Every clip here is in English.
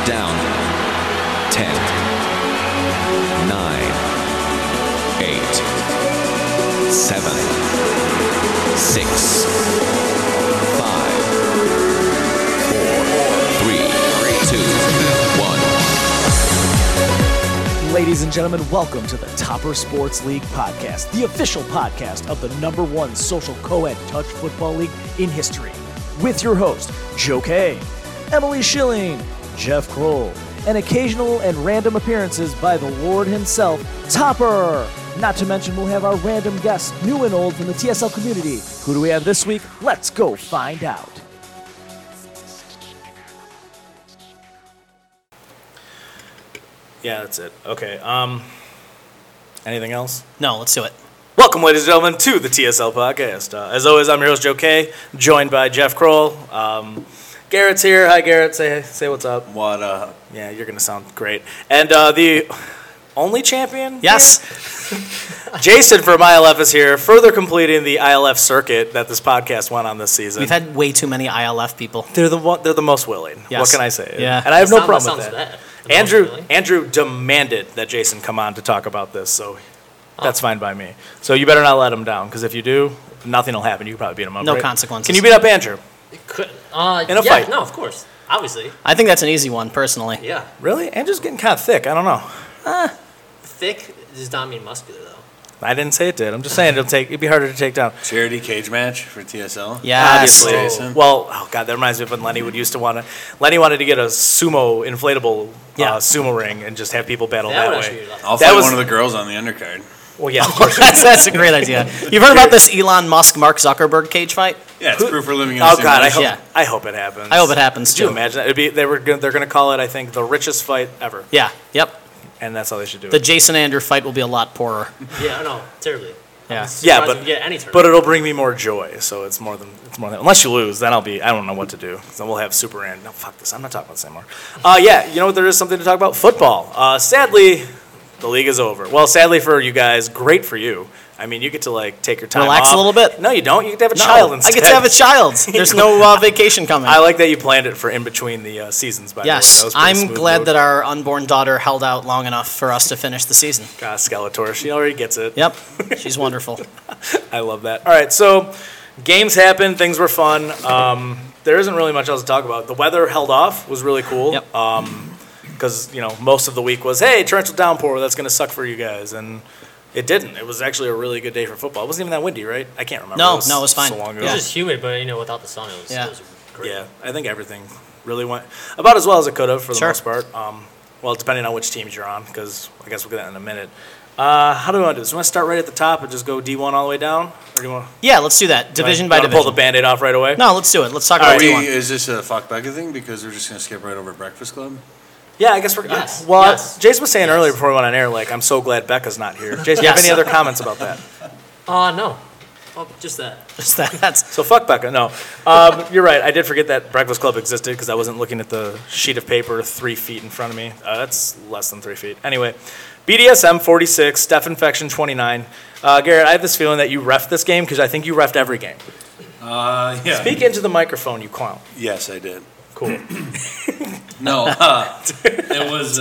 down. 10, 9, 8, 7, 6, 5, 4, 3, 2, 1. Ladies and gentlemen, welcome to the Topper Sports League podcast, the official podcast of the #1 social co-ed touch football league in history. With your host, Joe K, Emily Schilling, Jeff Kroll, and occasional and random appearances by the Lord himself, Topper. Not to mention we'll have our random guests, new and old, from the TSL community. Who do we have this week? Let's go find out. Yeah, that's it. Okay. Anything else? No, let's do it. Welcome, ladies and gentlemen, to the TSL podcast. As always, I'm your host, Joe K, joined by Jeff Kroll. Garrett's here. Hi, Garrett. Say what's up. What up? Yeah, you're going to sound great. And the only champion? Yes. Jason from ILF is here, further completing the ILF circuit that this podcast went on this season. We've had way too many ILF people. They're the most willing. Yes. What can I say? Yeah. And I have no problem with that. Bad. Andrew demanded that Jason come on to talk about this, so that's fine by me. So you better not let him down, because if you do, nothing will happen. You can probably beat him up. No right? consequences. Can you beat up Andrew? Could, In a fight? No, of course. Obviously. I think that's an easy one, personally. Yeah. Really? Andrew's getting kind of thick. I don't know. Thick does not mean muscular, though. I didn't say it did. I'm just saying it'd be harder to take down. Charity cage match for TSL? Yes. Obviously. Jason. Well, oh God, that reminds me of when Lenny wanted to get a sumo inflatable sumo ring and just have people battle that would way. actually be a lot. I'll That fight was- one of the girls on the undercard. Well, yeah, of course. That's a great idea. You've heard about this Elon Musk, Mark Zuckerberg cage fight? Yeah, it's proof we're living in a Oh God, I simulation. hope I hope it happens. I hope it happens, Could you too. imagine that? They're going to call it, I think, the richest fight ever, Yeah, yep. and that's how they should do The it. Jason Andrew fight will be a lot poorer. Yeah, no, terribly. Yeah. Yeah, Surprised if you get any but tournament. it'll bring me more joy. So it's more than unless you lose, then I don't know what to do. So we'll have Super Rand. No, fuck this. I'm not talking about this anymore. Yeah, you know what? There is something to talk about. Football. Sadly, the league is over. Well, sadly for you guys, great for you. I mean, you get to take your time Relax off. a little bit. No, you don't. You get to have a No, child instead. I get to have a child. There's no vacation coming. I like that you planned it for in between the seasons. By the way, Yes, that was pretty I'm smooth glad road. that our unborn daughter held out long enough for us to finish the season. God, Skeletor, she already gets it. Yep, she's wonderful. I love that. All right, so games happened. Things were fun. There isn't really much else to talk about. The weather held off. Was really cool. Yep. Because most of the week was, hey, torrential downpour. That's going to suck for you guys, and it didn't. It was actually a really good day for football. It wasn't even that windy, right? I can't remember. No, it was fine. So long ago. It was just humid, but without the sun, it was great. Yeah, I think everything really went about as well as it could have for the Sure. most part. Well, depending on which teams you're on, because I guess we'll get that in a minute. How do we want to do this? Do you want to start right at the top and just go D1 all the way down? Or do you want Yeah, let's do that. Division by to division. pull the Band-Aid off right away? No, let's do it. Let's talk Are about we, D1. is this a fuck Becca thing? Because we're just going to skip right over Breakfast Club? Yeah, I guess we're Yes. Well, Yes. Jason was saying earlier before we went on air, I'm so glad Becca's not here. Jason, do you have Yes. any other comments about that? No. Oh, just that. Just that's So fuck Becca. No, you're right. I did forget that Breakfast Club existed because I wasn't looking at the sheet of paper 3 feet in front of me. That's less than 3 feet. Anyway, BDSM 46, Steph Infection 29. Garrett, I have this feeling that you reffed this game because I think you reffed every game. Yeah. Speak into the microphone, you clown. Yes, I did. Cool. No, it was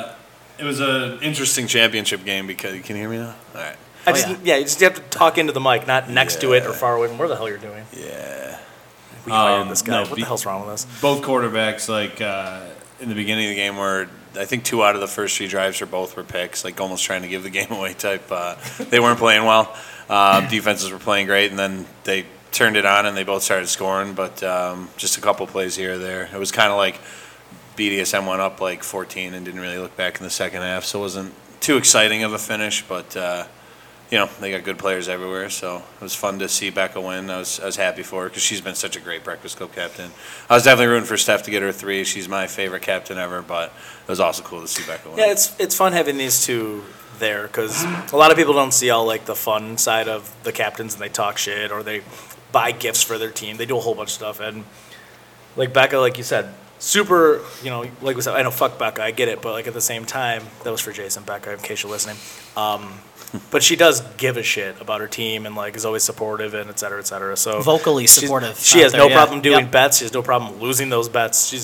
an interesting championship game because you can hear me now. All right. You just have to talk into the mic, not next to it or far away from where the hell you're doing. Yeah. We hired this guy. no, What the hell's wrong with us? Both quarterbacks, in the beginning of the game, were I think 2 out of the first 3 drives for both were picks, almost trying to give the game away type. They weren't playing well. Defenses were playing great, and then they turned it on and they both started scoring. But just a couple plays here or there. It was kind of like BDSM went up 14 and didn't really look back in the second half, so it wasn't too exciting of a finish. But they got good players everywhere, so it was fun to see Becca win. I was happy for her because she's been such a great Breakfast Club captain. I was definitely rooting for Steph to get her 3. She's my favorite captain ever, but it was also cool to see Becca win. Yeah, it's fun having these two there because a lot of people don't see all the fun side of the captains and they talk shit or they buy gifts for their team. They do a whole bunch of stuff and Becca, like you said, super. Like we said, I know fuck Becca, I get it, but at the same time, that was for Jason Becca in case you're listening. But she does give a shit about her team and is always supportive and et cetera. So vocally supportive. She has out no there, problem doing Yep. bets. She has no problem losing those bets.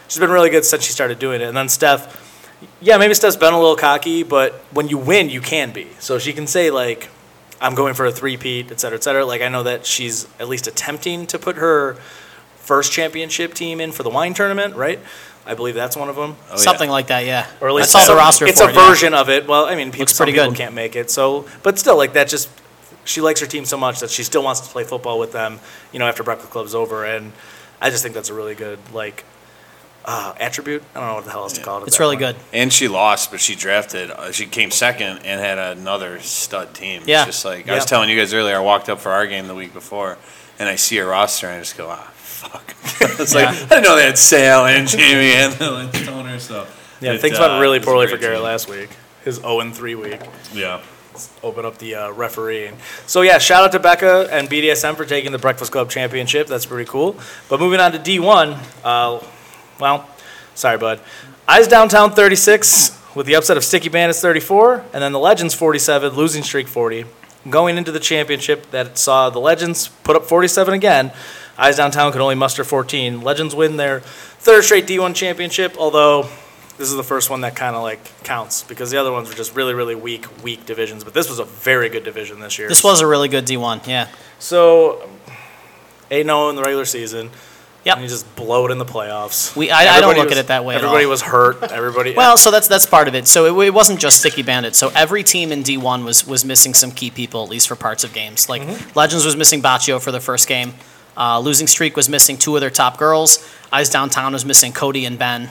she's been really good since she started doing it. And then Steph, yeah, maybe Steph's been a little cocky, but when you win, you can be. So she can say, like, I'm going for a three-peat, et cetera, et cetera. Like, I know that she's at least attempting to put her first championship team in for the wine tournament, right? I believe that's one of them. Oh, Something like that, yeah. Or at least I saw the roster it's for a it, yeah. version of it. Well, I mean, Looks some pretty people good. can't make it. So, but still, like, that just, she likes her team so much that she still wants to play football with them, after Breakfast Club's over. And I just think that's a really good, like, attribute. I don't know what the hell else to call it. at It's that really point. good. And she lost, but she drafted. She came second and had another stud team. Yeah. It's just like I was telling you guys earlier. I walked up for our game the week before, and I see her roster, and I just go, fuck. It's like I didn't know they had Sale and Jamie and the Stoner. So Yeah, things went really it's a poorly for great Garrett team. last week. His 0-3 week. Yeah. Open up the refereeing. So, yeah, shout out to Becca and BDSM for taking the Breakfast Club championship. That's pretty cool. But moving on to D1, sorry, bud. Eyes Downtown 36 with the upset of Sticky Bandits 34, and then the Legends 47, losing streak 40. Going into the championship that saw the Legends put up 47 again, Eyes Downtown could only muster 14. Legends win their third straight D1 championship, although this is the first one that kind of like counts because the other ones were just really, really weak divisions. But this was a very good division this year. This was a really good D1, yeah. So 8-0 in the regular season. Yep. And you just blow it in the playoffs. I don't look at it that way at all. Everybody was hurt. Everybody. Well, so that's part of it. So it wasn't just Sticky Bandits. So every team in D1 was missing some key people, at least for parts of games. Like Legends was missing Baccio for the first game. Losing Streak was missing two of their top girls. Eyes Downtown was missing Cody and Ben.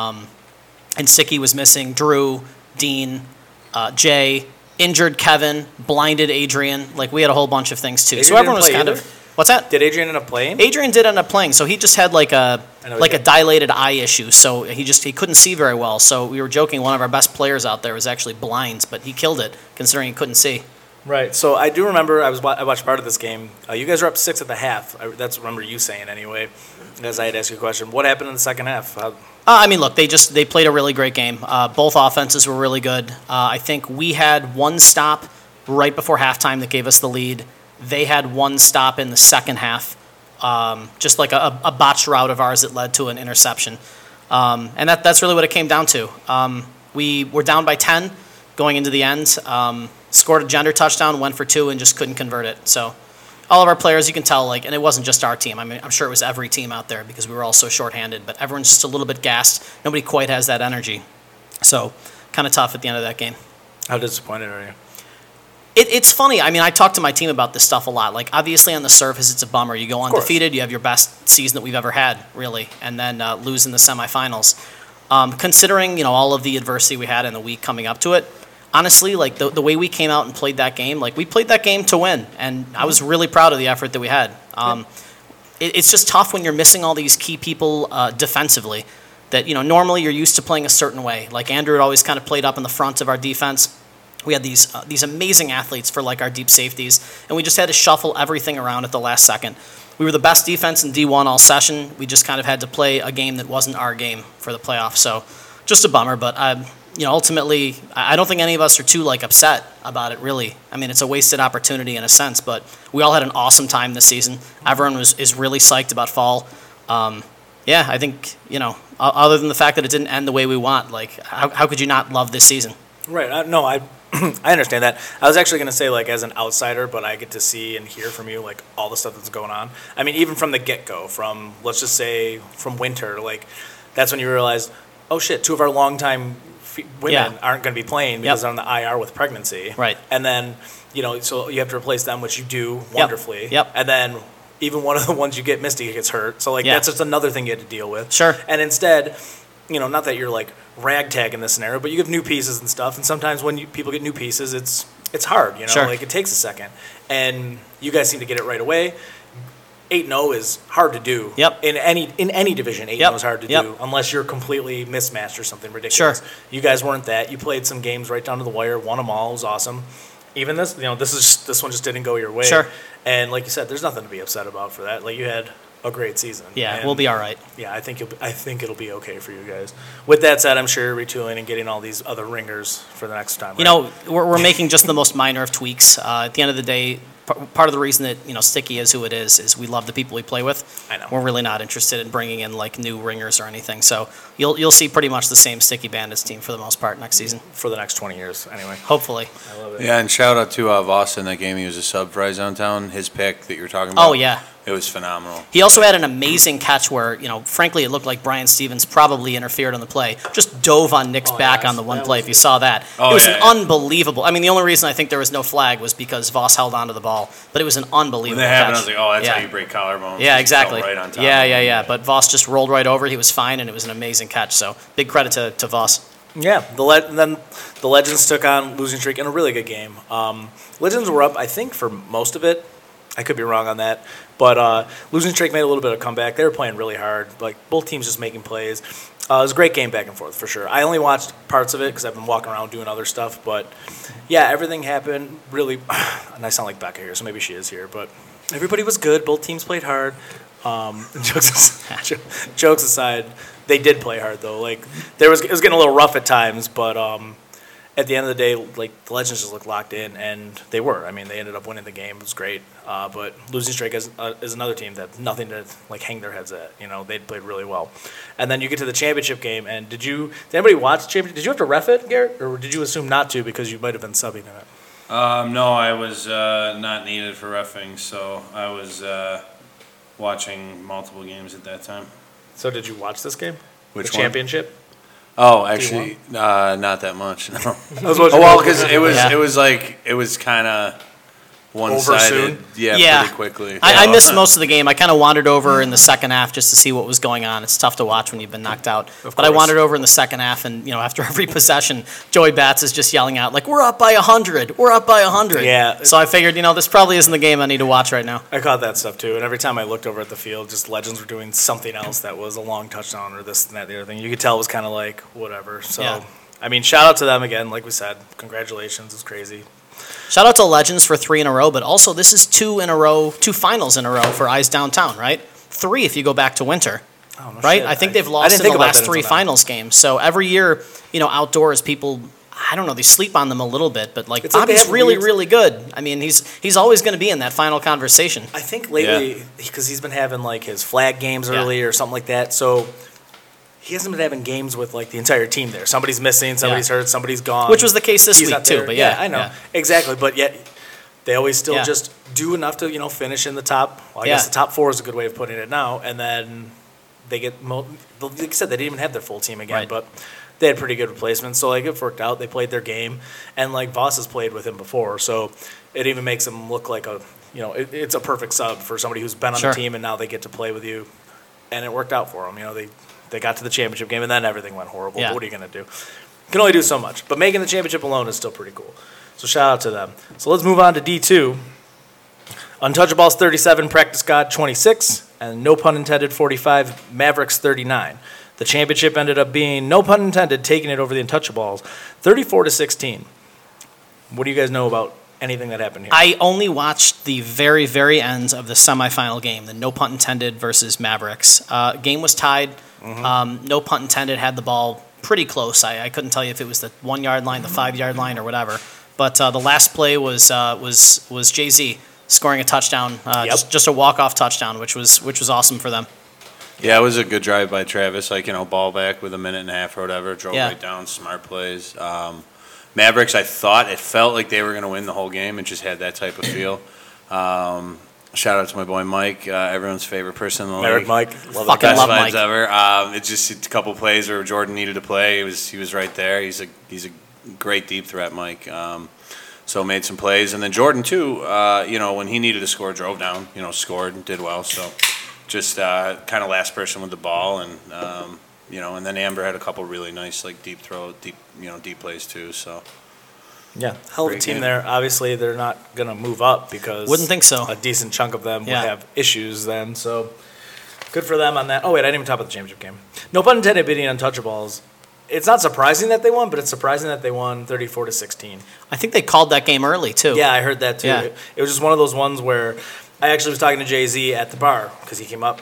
And Sticky was missing Drew, Dean, Jay, injured Kevin, blinded Adrian. Like we had a whole bunch of things too. Adrian so everyone was didn't play kind either? of. What's that? Did Adrian end up playing? Adrian did end up playing, so he just had like a I know he did. dilated eye issue, so he couldn't see very well. So we were joking one of our best players out there was actually blind, but he killed it considering he couldn't see. Right. So I do remember I watched part of this game. You guys were up 6 at the half. That's what I remember you saying anyway. As I had asked you a question, what happened in the second half? I mean, look, they played a really great game. Both offenses were really good. I think we had one stop right before halftime that gave us the lead. They had one stop in the second half. Just like a botched route of ours that led to an interception. And that's really what it came down to. We were down by 10 going into the end, scored a gender touchdown, went for 2, and just couldn't convert it. So all of our players, you can tell, and it wasn't just our team. I mean, I'm sure it was every team out there because we were all so shorthanded, but everyone's just a little bit gassed. Nobody quite has that energy. So kind of tough at the end of that game. How disappointed are you? It's funny. I mean, I talk to my team about this stuff a lot. Like, obviously, on the surface, it's a bummer. You go undefeated, you have your best season that we've ever had, really, and then lose in the semifinals. Considering, all of the adversity we had in the week coming up to it, honestly, like, the way we came out and played that game, like, we played that game to win, and I was really proud of the effort that we had. It's just tough when you're missing all these key people defensively that, normally you're used to playing a certain way. Like, Andrew had always kind of played up in the front of our defense. We had these amazing athletes for like our deep safeties, and we just had to shuffle everything around at the last second. We were the best defense in D1 all session. We just kind of had to play a game that wasn't our game for the playoffs. So just a bummer, but ultimately, I don't think any of us are too upset about it. Really, I mean, it's a wasted opportunity in a sense, but we all had an awesome time this season. Everyone is really psyched about fall. Yeah, I think other than the fact that it didn't end the way we want, how could you not love this season? Right. No, I understand that. I was actually going to say, as an outsider, but I get to see and hear from you, all the stuff that's going on. I mean, even from the get-go, from, let's just say, from winter, that's when you realize, oh, shit, 2 of our longtime women aren't going to be playing because they're on the IR with pregnancy. Right. And then, so you have to replace them, which you do wonderfully. Yep. And then even one of the ones you get, Misty, gets hurt. So, that's just another thing you had to deal with. Sure. And instead, not that you're, ragtag in this scenario, but you have new pieces and stuff, and sometimes when people get new pieces, it's hard, Sure. it takes a second, and you guys seem to get it right away. 8-0 is hard to do. Yep. In any division, 8-0 is hard to Yep. do unless you're completely mismatched or something ridiculous. Sure. You guys weren't that. You played some games right down to the wire, won them all. It was awesome. Even this, this one just didn't go your way. Sure. And like you said, there's nothing to be upset about for that. You had a great season. Yeah, And we'll be all right. yeah, I think it'll be okay for you guys. With that said, I'm sure you're retooling and getting all these other ringers for the next time. Right? We're making just the most minor of tweaks. At the end of the day, part of the reason that Sticky is who it is we love the people we play with. I know. We're really not interested in bringing in like new ringers or anything. So you'll see pretty much the same Sticky Bandits team for the most part next season. For the next 20 years, anyway. Hopefully. I love it. Yeah, and shout out to Voss in that game. He was a sub for Eyes Downtown. His pick that you were talking about. Oh yeah. It was phenomenal. He also had an amazing catch where, frankly, it looked like Brian Stevens probably interfered on the play. Just dove on Nick's back on the one play, if you saw that. Oh, it was yeah, an yeah. unbelievable. I mean, the only reason I think there was no flag was because Voss held onto the ball. But it was an unbelievable When that happened, I catch. was like, oh, that's Yeah. how you break collarbones. Yeah, Just exactly. fell right on top Yeah. of him. But Voss just rolled right over. He was fine, and it was an amazing catch. So big credit to Voss. Yeah, then the Legends took on Losing Streak in a really good game. Legends were up, I think, for most of it. I could be wrong on that. But Losing Streak made a little bit of comeback. They were playing really hard. Like, both teams just making plays. It was a great game back and forth, for sure. I only watched parts of it because I've been walking around doing other stuff. But, yeah, everything happened really – and I sound like Becca here, so maybe she is here. But everybody was good. Both teams played hard. Jokes aside, they did play hard, though. Like, it was getting a little rough at times, but at the end of the day, like, the Legends just looked locked in, and they were. I mean, they ended up winning the game. It was great. But Losing Streak is another team that nothing to like hang their heads at. They played really well. And then you get to the championship game, and did anybody watch the championship? Did you have to ref it, Garrett, or did you assume not to because you might have been subbing in it? No, I was not needed for reffing, so I was watching multiple games at that time. So did you watch this game? Which the one? championship? Oh, actually, not that much. No. I was watching Because it was kind of one-sided. soon? Yeah, pretty quickly. I missed most of the game. I kind of wandered over in the second half just to see what was going on. It's tough to watch when you've been knocked out. But I course. wandered over in the second half, and after every possession, Joey Bats is just yelling out like, "We're up by 100! We're up by 100!" Yeah. So I figured, this probably isn't the game I need to watch right now. I caught that stuff too, and every time I looked over at the field, just Legends were doing something else that was a long touchdown or this and that, the other thing. You could tell it was kind of like whatever. So, Yeah. I mean, shout out to them again. Like we said, congratulations. It's crazy. Shout out to Legends for 3 in a row, but also this is 2 finals in a row for Eyes Downtown, right? 3 if you go back to winter. Oh, no Right? shit. I think they've I lost didn't in think the about last that 3 until now. finals games. So every year, outdoors, people, I don't know, they sleep on them a little bit, but like It's like they Bobby's have really, weird- really good. I mean, he's always going to be in that final conversation. I think lately, because he's been having like his flag games Yeah. early or something like that, so he hasn't been having games with like the entire team there. Somebody's missing, somebody's hurt, somebody's gone. Which was the case this He's week not too, there. but yeah. I know. yeah. Exactly, but yet they always still Yeah. just do enough to, finish in the top. Well, I Yeah. guess the top 4 is a good way of putting it now, and then they get, like I said, they didn't even have their full team again, Right. but they had pretty good replacements, so like it worked out. They played their game, and like Voss has played with him before, so it even makes him look like it's a perfect sub for somebody who's been on Sure. the team and now they get to play with you, and it worked out for them. They got to the championship game, and then everything went horrible. Yeah. But what are you gonna do? You can only do so much, but making the championship alone is still pretty cool. So shout out to them. So let's move on to D2. Untouchables 37, Practice God 26, and no pun intended 45, Mavericks 39. The championship ended up being, no pun intended, taking it over the Untouchables, 34-16. What do you guys know about anything that happened here? I only watched the very, very ends of the semifinal game, the no pun intended versus Mavericks. Game was tied. No pun intended, had the ball pretty close. I couldn't tell you if it was the 1 yard line, the 5 yard line, or whatever. But the last play was Jay-Z scoring a touchdown, just a walk-off touchdown, which was awesome for them. Yeah, it was a good drive by Travis. Ball back with a minute and a half or whatever. Drove Yeah. right down, smart plays. Mavericks, I thought it felt like they were going to win the whole game. It just had that type of feel. Shout out to my boy Mike, everyone's favorite person in the Merrick league. Mike, love Fucking that Best love vibes Mike. ever. It's just a couple plays where Jordan needed to play. He was right there. He's a great deep threat, Mike. So made some plays, and then Jordan too. When he needed to score, drove down. Scored and did well. So just kind of last person with the ball, and and then Amber had a couple really nice deep plays too. So. Yeah, hell of a Great team game. there. Obviously, they're not going to move up because Wouldn't think so. a decent chunk of them Yeah. would have issues then. So good for them on that. Oh, wait, I didn't even talk about the championship game. No pun intended beating Untouchables. It's not surprising that they won, but it's surprising that they won 34-16. I think they called that game early, too. Yeah, I heard that too. Yeah. It was just one of those ones where I actually was talking to Jay-Z at the bar because he came up,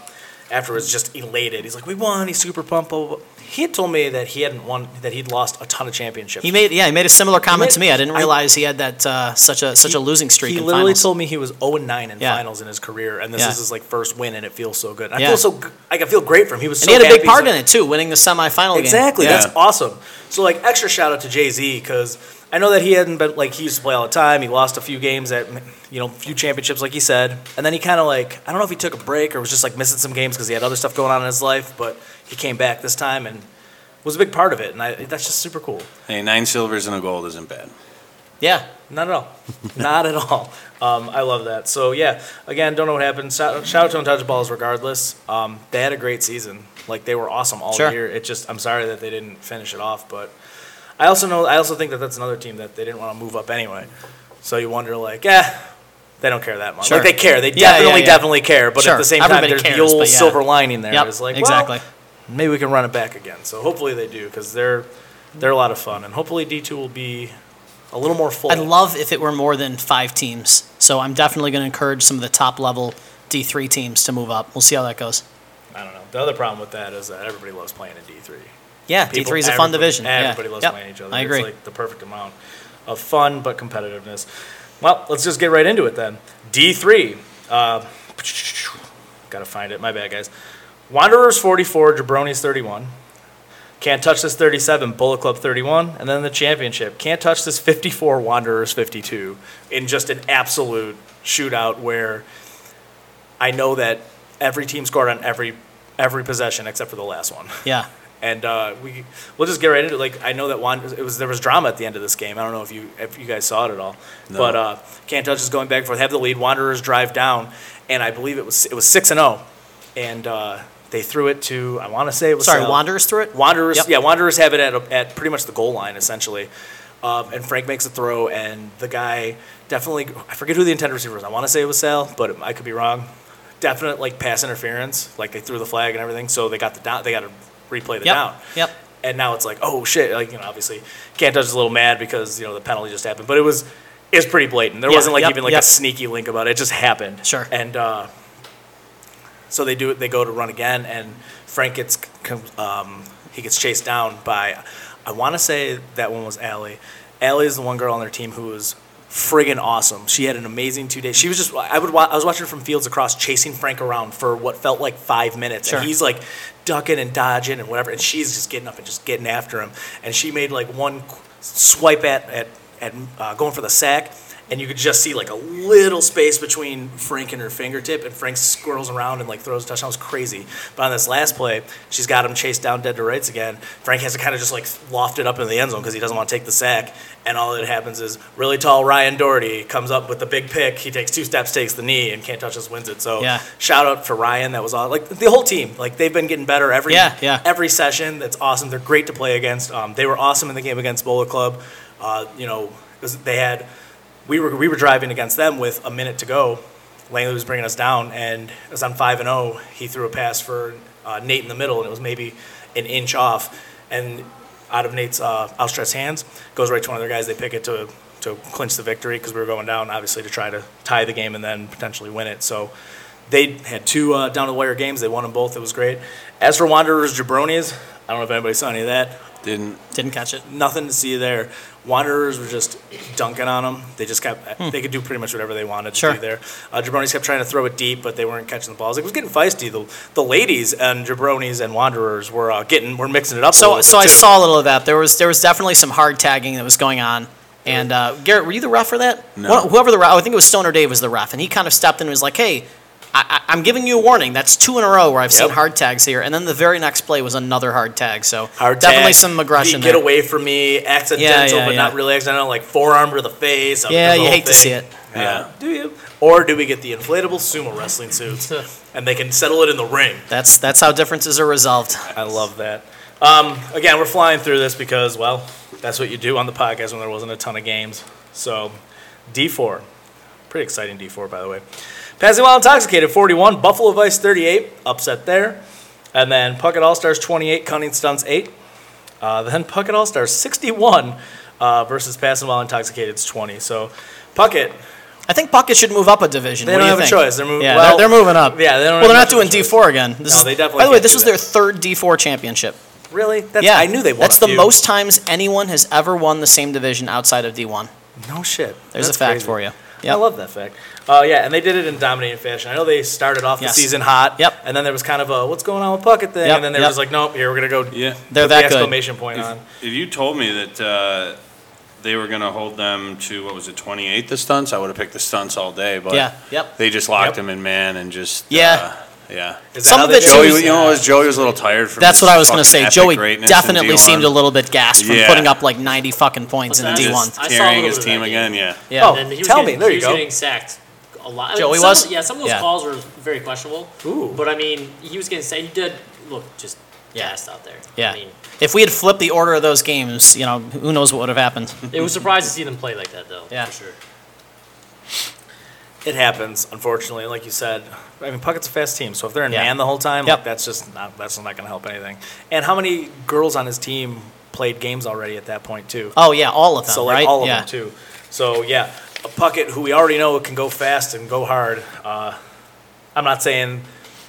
afterwards just elated. He's like, we won. He's super pumped. Blah, blah, blah. He had told me that he hadn't won, that he'd lost a ton of championships. He made a similar comment to me. I didn't realize he had that such a losing streak. He in literally finals. told me he was 0-9 in Yeah. finals in his career, and this Yeah. is his like first win, and it feels so good. And Yeah. I feel so I feel great for him. He was And so he had a big happy. part He's in it too, winning the semifinal Exactly, game. that's awesome. So like extra shout out to Jay-Z because I know that he hadn't been like he used to play all the time. He lost a few games at a few championships like he said, and then he kind of like I don't know if he took a break or was just like missing some games because he had other stuff going on in his life, but he came back this time and was a big part of it, and that's just super cool. Hey, 9 silvers and a gold isn't bad. Yeah. Not at all. Not at all. I love that. So, yeah, again, don't know what happened. Shout out to Untouchables regardless. They had a great season. Like, they were awesome all Sure. year. I'm sorry that they didn't finish it off, but I also think that that's another team that they didn't want to move up anyway. So you wonder, like, they don't care that much. Sure. Like, they care. They Yeah, definitely care. But Sure. at the same time, Everybody there's the cares, old but yeah. silver lining there. Yep, It's like, exactly. well, maybe we can run it back again. So hopefully they do because they're a lot of fun. And hopefully D2 will be a little more full. I'd love if it were more than 5 teams. So I'm definitely going to encourage some of the top level D3 teams to move up. We'll see how that goes. I don't know. The other problem with that is that everybody loves playing in D3. Yeah, People- D3 is a fun division. Everybody Yeah. loves Yep. playing each other. I agree. It's like the perfect amount of fun but competitiveness. Well, let's just get right into it then. D3. Gotta find it. My bad, guys. Wanderers 44, Jabronis 31. Can't Touch This 37, Bullet Club 31. And then the championship. Can't Touch This 54, Wanderers 52. In just an absolute shootout where I know that every team scored on every possession except for the last one. Yeah. And we'll just get right into it. Like I know that there was drama at the end of this game. I don't know if you guys saw it at all. No. But Can't Touch is going back and forth. Have the lead. Wanderers drive down, and I believe it was 6-0, and they threw it to I want to say it was Sorry, Wanderers threw it? Wanderers. Yep. Yeah, Wanderers have it at pretty much the goal line essentially. And Frank makes a throw, and the guy definitely I forget who the intended receiver was. I want to say it was Sal, but I could be wrong. Definite like pass interference. Like they threw the flag and everything, so they got the down. They got to replay the down. Yep. And now it's like, oh shit! Like obviously, Can't Touch is a little mad because the penalty just happened, but it was pretty blatant. There wasn't like even like a sneaky link about it. It just happened. Sure. And so they do it. They go to run again, and Frank gets chased down by. I want to say that one was Allie. Allie is the one girl on their team who was friggin' awesome. She had an amazing 2 days. She was just I was watching her from fields across, chasing Frank around for what felt like 5 minutes, Sure. and he's like ducking and dodging and whatever, and she's just getting up and just getting after him. And she made like one swipe at going for the sack, and you could just see like a little space between Frank and her fingertip, and Frank squirrels around and like throws a touchdown. It was crazy. But on this last play, she's got him chased down dead to rights again. Frank has to kind of just like loft it up into the end zone because he doesn't want to take the sack. And all that happens is really tall Ryan Doherty comes up with the big pick. He takes 2 steps, takes the knee, and Can't Touch Us wins it. So Yeah. shout out for Ryan. That was all. Like the whole team. Like they've been getting better every session. That's awesome. They're great to play against. They were awesome in the game against Bullet Club. We were driving against them with a minute to go. Langley was bringing us down, and it was on 5-0. He threw a pass for Nate in the middle, and it was maybe an inch off. And out of Nate's outstretched hands, goes right to one of their guys. They pick it to clinch the victory because we were going down, obviously, to try to tie the game and then potentially win it. So they had 2 down-the-wire games. They won them both. It was great. As for Wanderers Jabronis, I don't know if anybody saw any of that. Didn't catch it. Nothing to see there. Wanderers were just dunking on them. They just kept. They could do pretty much whatever they wanted to Sure. do there. Jabronis kept trying to throw it deep, but they weren't catching the balls. It was getting feisty. The ladies and Jabronis and Wanderers were mixing it up. So a little bit I too. saw a little of that. There was definitely some hard tagging that was going on. And Garrett, were you the ref for that? No. Whoever the ref, I think it was Stoner Dave was the ref, and he kind of stepped in and was like, "Hey, I'm giving you a warning. That's 2 in a row where I've seen Yep. hard tags here." And then the very next play was another hard tag. So Hard definitely tag, some aggression Get there. away from me, accidental, but yeah. not really accidental, like forearm to the face. Yeah, the you whole hate to thing. see it. Yeah. Do you? Or do we get the inflatable sumo wrestling suits, and they can settle it in the ring? That's how differences are resolved. I love that. Again, we're flying through this because, well, that's what you do on the podcast when there wasn't a ton of games. So, D4. Pretty exciting D4, by the way. Passing While Intoxicated, 41. Buffalo Vice, 38. Upset there. And then Puckett All-Stars, 28. Cunning Stunts, 8. Then Puckett All-Stars, 61 versus Passing While Intoxicated's 20. So, Puckett I think Puckett should move up a division. They What don't do you have a think? choice. They're moving. Yeah, well, they're moving up. Yeah, they don't. Well, they're have not much doing of a choice. D4 again. No, they definitely By the way, can't this do was that. their third D4 championship. Really? That's, Yeah, I knew they won. That's a the few. most times anyone has ever won the same division outside of D1. No shit. There's That's a fact crazy. for you. I Yep. love that fact. Yeah, and they did it in dominating fashion. I know they started off the Yes. season hot. Yep. And then there was kind of a what's going on with Puckett thing, Yep, and then they were yep. just like, nope, here we're gonna go. Yeah. They're put that the good. exclamation point on. If you told me that they were going to hold them to, what was it, 28, the stunts, I would have picked the stunts all day. But Yeah, yep. they just locked Yep. them in man and just. Yeah. Yeah. Is that Some how of they it do Joey, was- you know, what was Joey was a little tired from. That's his what I was going to fucking say. epic Joey greatness in definitely D1. seemed a little bit gassed from Yeah. putting up like 90 fucking points in Listen, I D1. just- I saw a carrying little his bit of team that again. game. Yeah. Yeah. Oh, And then he was tell getting, me. There he you was go. getting sacked a lot. Joey Some was? Of, yeah, some of those Yeah. calls were very questionable. Ooh. But I mean, he was getting sacked. He did look just gassed out there. Yeah. I mean, If we had flipped the order of those games, who knows what would have happened. it was surprised to see them play like that, though. Yeah. For sure. It happens, unfortunately. Like you said, I mean, Puckett's a fast team, so if they're in Yeah. man the whole time, Yep. like, that's just not going to help anything. And how many girls on his team played games already at that point too? Oh, yeah, all of them, So like right? all of yeah. them too. So yeah, a Puckett who we already know can go fast and go hard. I'm not saying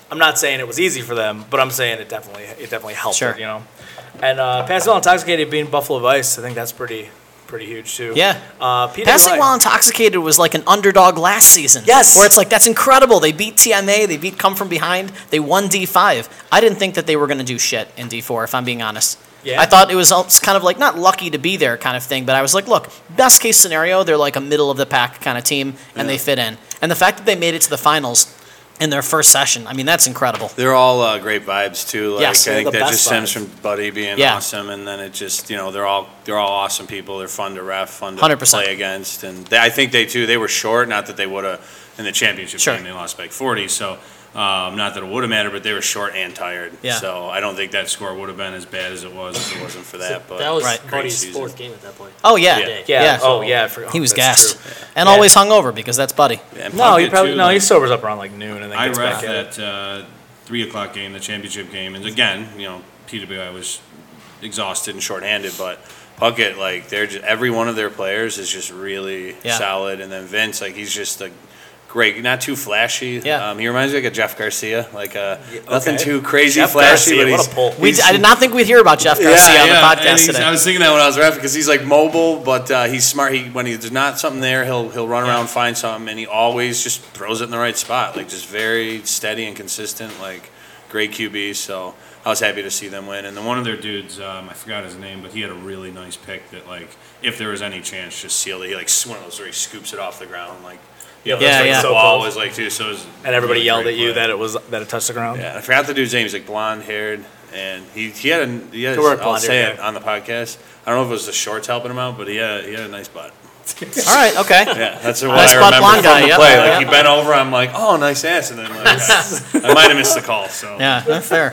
it was easy for them, but I'm saying it definitely helped. Sure. It, And passing while intoxicated being Buffalo Vice, I think that's pretty huge too. Yeah. PWI. Passing while intoxicated was like an underdog last season. Yes. Where it's like, that's incredible. They beat TMA. They beat Come From Behind. They won D5. I didn't think that they were going to do shit in D4, if I'm being honest. Yeah. I thought it was kind of like, not lucky to be there kind of thing, but I was like, look, best case scenario, they're like a middle of the pack kind of team, and they fit in. And the fact that they made it to the finals in their first session, I mean, that's incredible. They're all great vibes too. Like, Yes. I think They're the that best just stems vibes. from Buddy being Yeah. awesome, and then it just they're all awesome people. They're fun to ref, fun to 100%. play against, and I think they were short. Not that they would have in the championship Sure. game they lost by 40. So not that it would have mattered, but they were short and tired. Yeah. So I don't think that score would have been as bad as it was if it wasn't for that. But That was Right. great Buddy's season. fourth game at that point. Oh, yeah. Yeah. Yeah. Yeah. Oh yeah. I forgot. He was That's gassed. true. And Yeah. always hungover, because that's Buddy. And No, he Puckett, probably too, no. like- He sobers up around like noon and then I gets ref back at it. that 3 o'clock game, the championship game, and again, PWI was exhausted and shorthanded, but Puckett, like they're just, every one of their players is just really Yeah. solid, and then Vince, like he's just a great, not too flashy. Yeah. He reminds me like a Jeff Garcia, like nothing okay. too crazy Jeff flashy, Garcia, but what he's a pull. I did not think we'd hear about Jeff Garcia on the and podcast I today. was thinking that when I was reffing because he's like mobile, but he's smart. When there's not something there, he'll run around, find something, and he always just throws it in the right spot. Like just very steady and consistent. Like great QB. So I was happy to see them win. And then one of their dudes, I forgot his name, but he had a really nice pick that like if there was any chance, just sealed it. He like one of those where he scoops it off the ground, like. Yeah, That's yeah, like yeah. The ball was like too. So it was And everybody really yelled great at you play. that it touched the ground. Yeah, I forgot the dude's name. He's like blonde haired, and he had Good work, I'll blonde say hair it guy. on the podcast. I don't know if it was the shorts helping him out, but he had a nice butt. All right, okay. Yeah, that's what Nice I butt remember blonde from guy, the yeah. play. Like Yeah. he bent over, I'm like, oh, nice ass, and then like I might have missed the call. So Yeah, that's fair.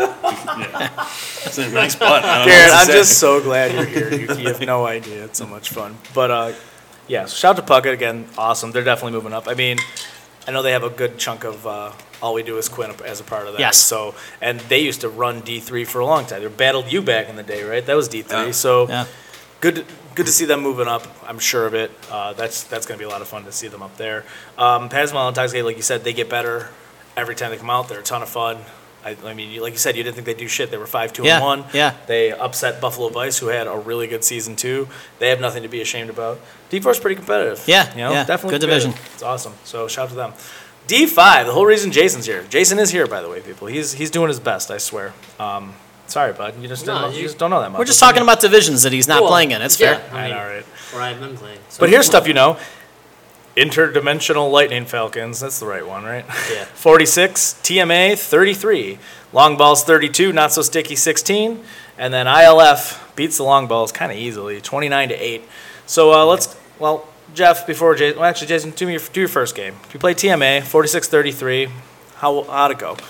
it's a nice butt. I don't know Garrett, what to I'm say. just so glad you're here. You have no idea. It's so much fun. But yeah, so shout out to Puckett again. Awesome. They're definitely moving up. I mean, I know they have a good chunk of All We Do Is Quinn as a part of that. Yes. So, and they used to run D3 for a long time. They battled you back in the day, right? That was D3. Yeah. So Yeah. good to see them moving up. I'm sure of it. That's going to be a lot of fun to see them up there. Pasmal and Intoxicated, like you said, they get better every time they come out. They're a ton of fun. I mean, like you said, you didn't think they'd do shit. They were 5-2-1. Yeah. They upset Buffalo Vice, who had a really good season too. They have nothing to be ashamed about. D4 is pretty competitive. Yeah, definitely good competitive. division. It's awesome. So shout out to them. D5, the whole reason Jason's here. Jason is here, by the way, people. He's doing his best, I swear. Sorry, bud. You just, No, you you- just don't know that much. We're just talking about divisions that he's not Well, playing in. It's yeah, fair. I mean, all right. Or I've been playing. So But here's stuff you know. Interdimensional Lightning Falcons. That's the right one, right? Yeah. 46. TMA, 33. Long Balls, 32. Not So Sticky, 16. And then ILF beats the Long Balls kind of easily, 29-8. So Jeff, before Jason, Jason, do your first game. You played TMA, 46-33. How'd it go?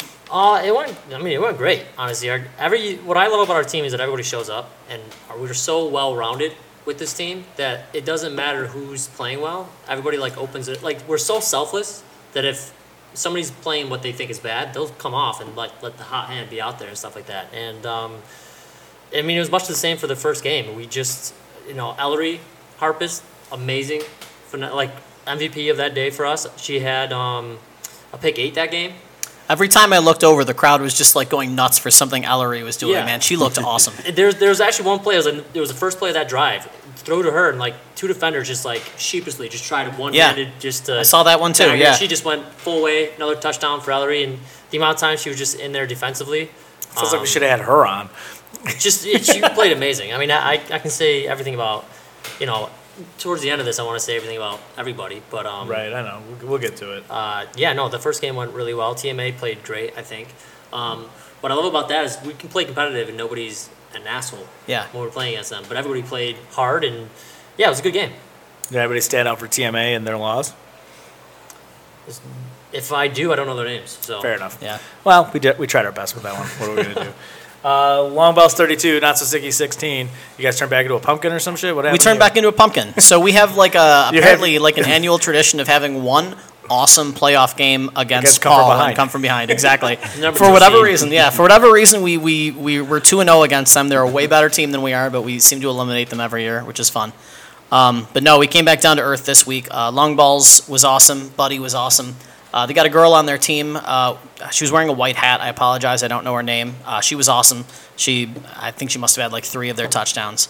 It went great, honestly. What I love about our team is that everybody shows up, and we're so well-rounded with this team that it doesn't matter who's playing well. Everybody opens it. We're so selfless that if somebody's playing what they think is bad, they'll come off and let the hot hand be out there and stuff like that. And it was much the same for the first game. We just, Ellery, Harpist, amazing. MVP of that day for us. She had a pick 8 that game. Every time I looked over, the crowd was just like going nuts for something Ellery was doing. Yeah. Man, she looked awesome. There's actually one play. It was the first play of that drive. Throw to her, and like 2 defenders just like sheepishly just tried one-handed just to. I saw that one too. tag her. Yeah, She just went full way. Another touchdown for Ellery, and the amount of time she was just in there defensively. Feels like we should have had her on. She played amazing. I mean, I can say everything about, towards the end of this, I want to say everything about everybody. But Right, I know. We'll get to it. the first game went really well. TMA played great, I think. What I love about that is we can play competitive and nobody's an asshole. Yeah. When we're playing against them, but everybody played hard and it was a good game. Did anybody stand out for TMA and their loss? If I do, I don't know their names. So Fair enough. Yeah. Well, we tried our best with that one. What are we gonna do? Long Balls 32, Not So Sticky 16. You guys turned back into a pumpkin or some shit? What happened? We turned here? back into a pumpkin. So we have like You apparently have- like an annual tradition of having one awesome playoff game against Come from Paul behind. and come from behind. Exactly. Number For two whatever seed. reason, yeah. For whatever reason, we were 2-0 against them. They're a way better team than we are, but we seem to eliminate them every year, which is fun. But no, we came back down to earth this week. Long Balls was awesome. Buddy was awesome. They got a girl on their team. She was wearing a white hat. I apologize. I don't know her name. She was awesome. I think she must have had like 3 of their touchdowns.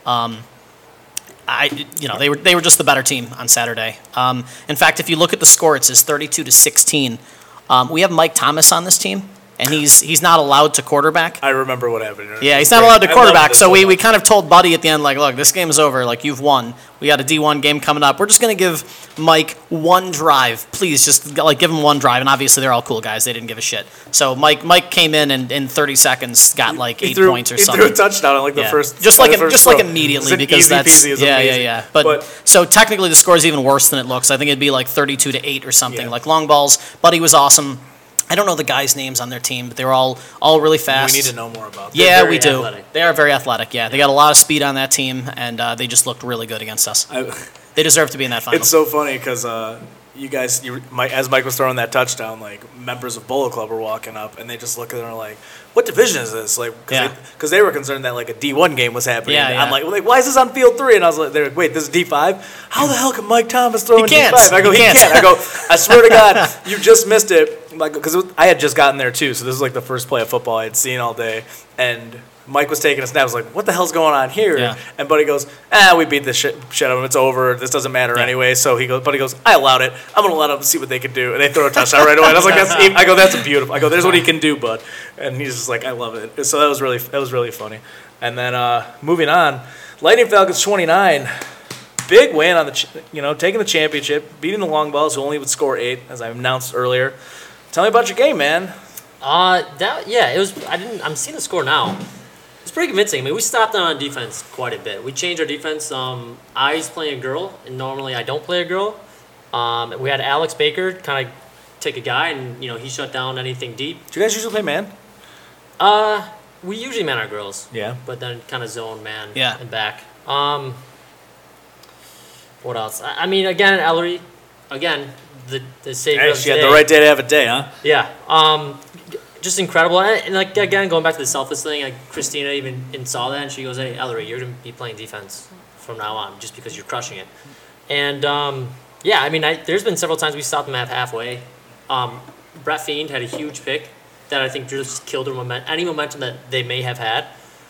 They were just the better team on Saturday. In fact, if you look at the score, it says 32-16. We have Mike Thomas on this team, and he's not allowed to quarterback. I remember what happened. Yeah, he's not allowed to I quarterback. loved it So we much. kind of told Buddy at the end, like, look, this game is over. Like, you've won. We got a D1 game coming up. We're just going to give Mike one drive. Please, just like give him one drive. And obviously, they're all cool guys. They didn't give a shit. So Mike came in and in 30 seconds got like 8 points or something. He threw a touchdown on like the Yeah. first. just on like the first just throw. like immediately It's an because easy that's peasy, it's amazing. yeah. But so technically the score is even worse than it looks. I think it'd be like 32-8 or something. Yeah. Like Long Balls. Buddy was awesome. I don't know the guys' names on their team, but they were all really fast. We need to know more about that. Yeah, very we do. athletic. They are very athletic. Yeah, they got a lot of speed on that team, and they just looked really good against us. They deserve to be in that final. It's so funny because you guys, as Mike was throwing that touchdown, like members of Bolo Club were walking up, and they just look at it and are like, "What division is this?" Like, because they were concerned that like a D1 game was happening. Yeah, And yeah. I'm like, "Why is this on field 3?" And I was like, "They're like, wait, this is D5? How the hell can Mike Thomas throw in He can't. D5?" I go, He "He can't." can't." I go, "I swear to God, you just missed it." Like, because I had just gotten there too, so this was like the first play of football I had seen all day, and Mike was taking a snap. I was like, "What the hell's going on here?" Yeah. And Buddy goes, "We beat this shit out of him. It's over. This doesn't matter Yeah. anyway." So Buddy goes, "I allowed it. I'm gonna let him see what they can do." And they throw a touchdown right away. And I was like, "That's beautiful." I go, "There's what he can do, bud." And he's just like, "I love it." So that was really funny. And then moving on, Lightning Falcons 29, big win on taking the championship, beating the Long Balls who only would score 8, as I announced earlier. Tell me about your game, man. It was. I'm seeing the score now. It's pretty convincing. I mean, we stopped them on defense quite a bit. We changed our defense. I's playing a girl, and normally I don't play a girl. We had Alex Baker kind of take a guy, and he shut down anything deep. Do you guys usually play man? We usually man our girls. Yeah. But then kind of zone man. Yeah. And back. What else? I mean, again, Ellery, the savior Hey, of she had today. the right day to have a day, huh? Yeah. Just incredible. And like again, going back to the selfless thing, like Christina even saw that and she goes, "Hey, Ellery, you're gonna be playing defense from now on, just because you're crushing it." And I mean, there's been several times we stopped them at halfway. Brett Fiend had a huge pick that I think just killed their any momentum that they may have had.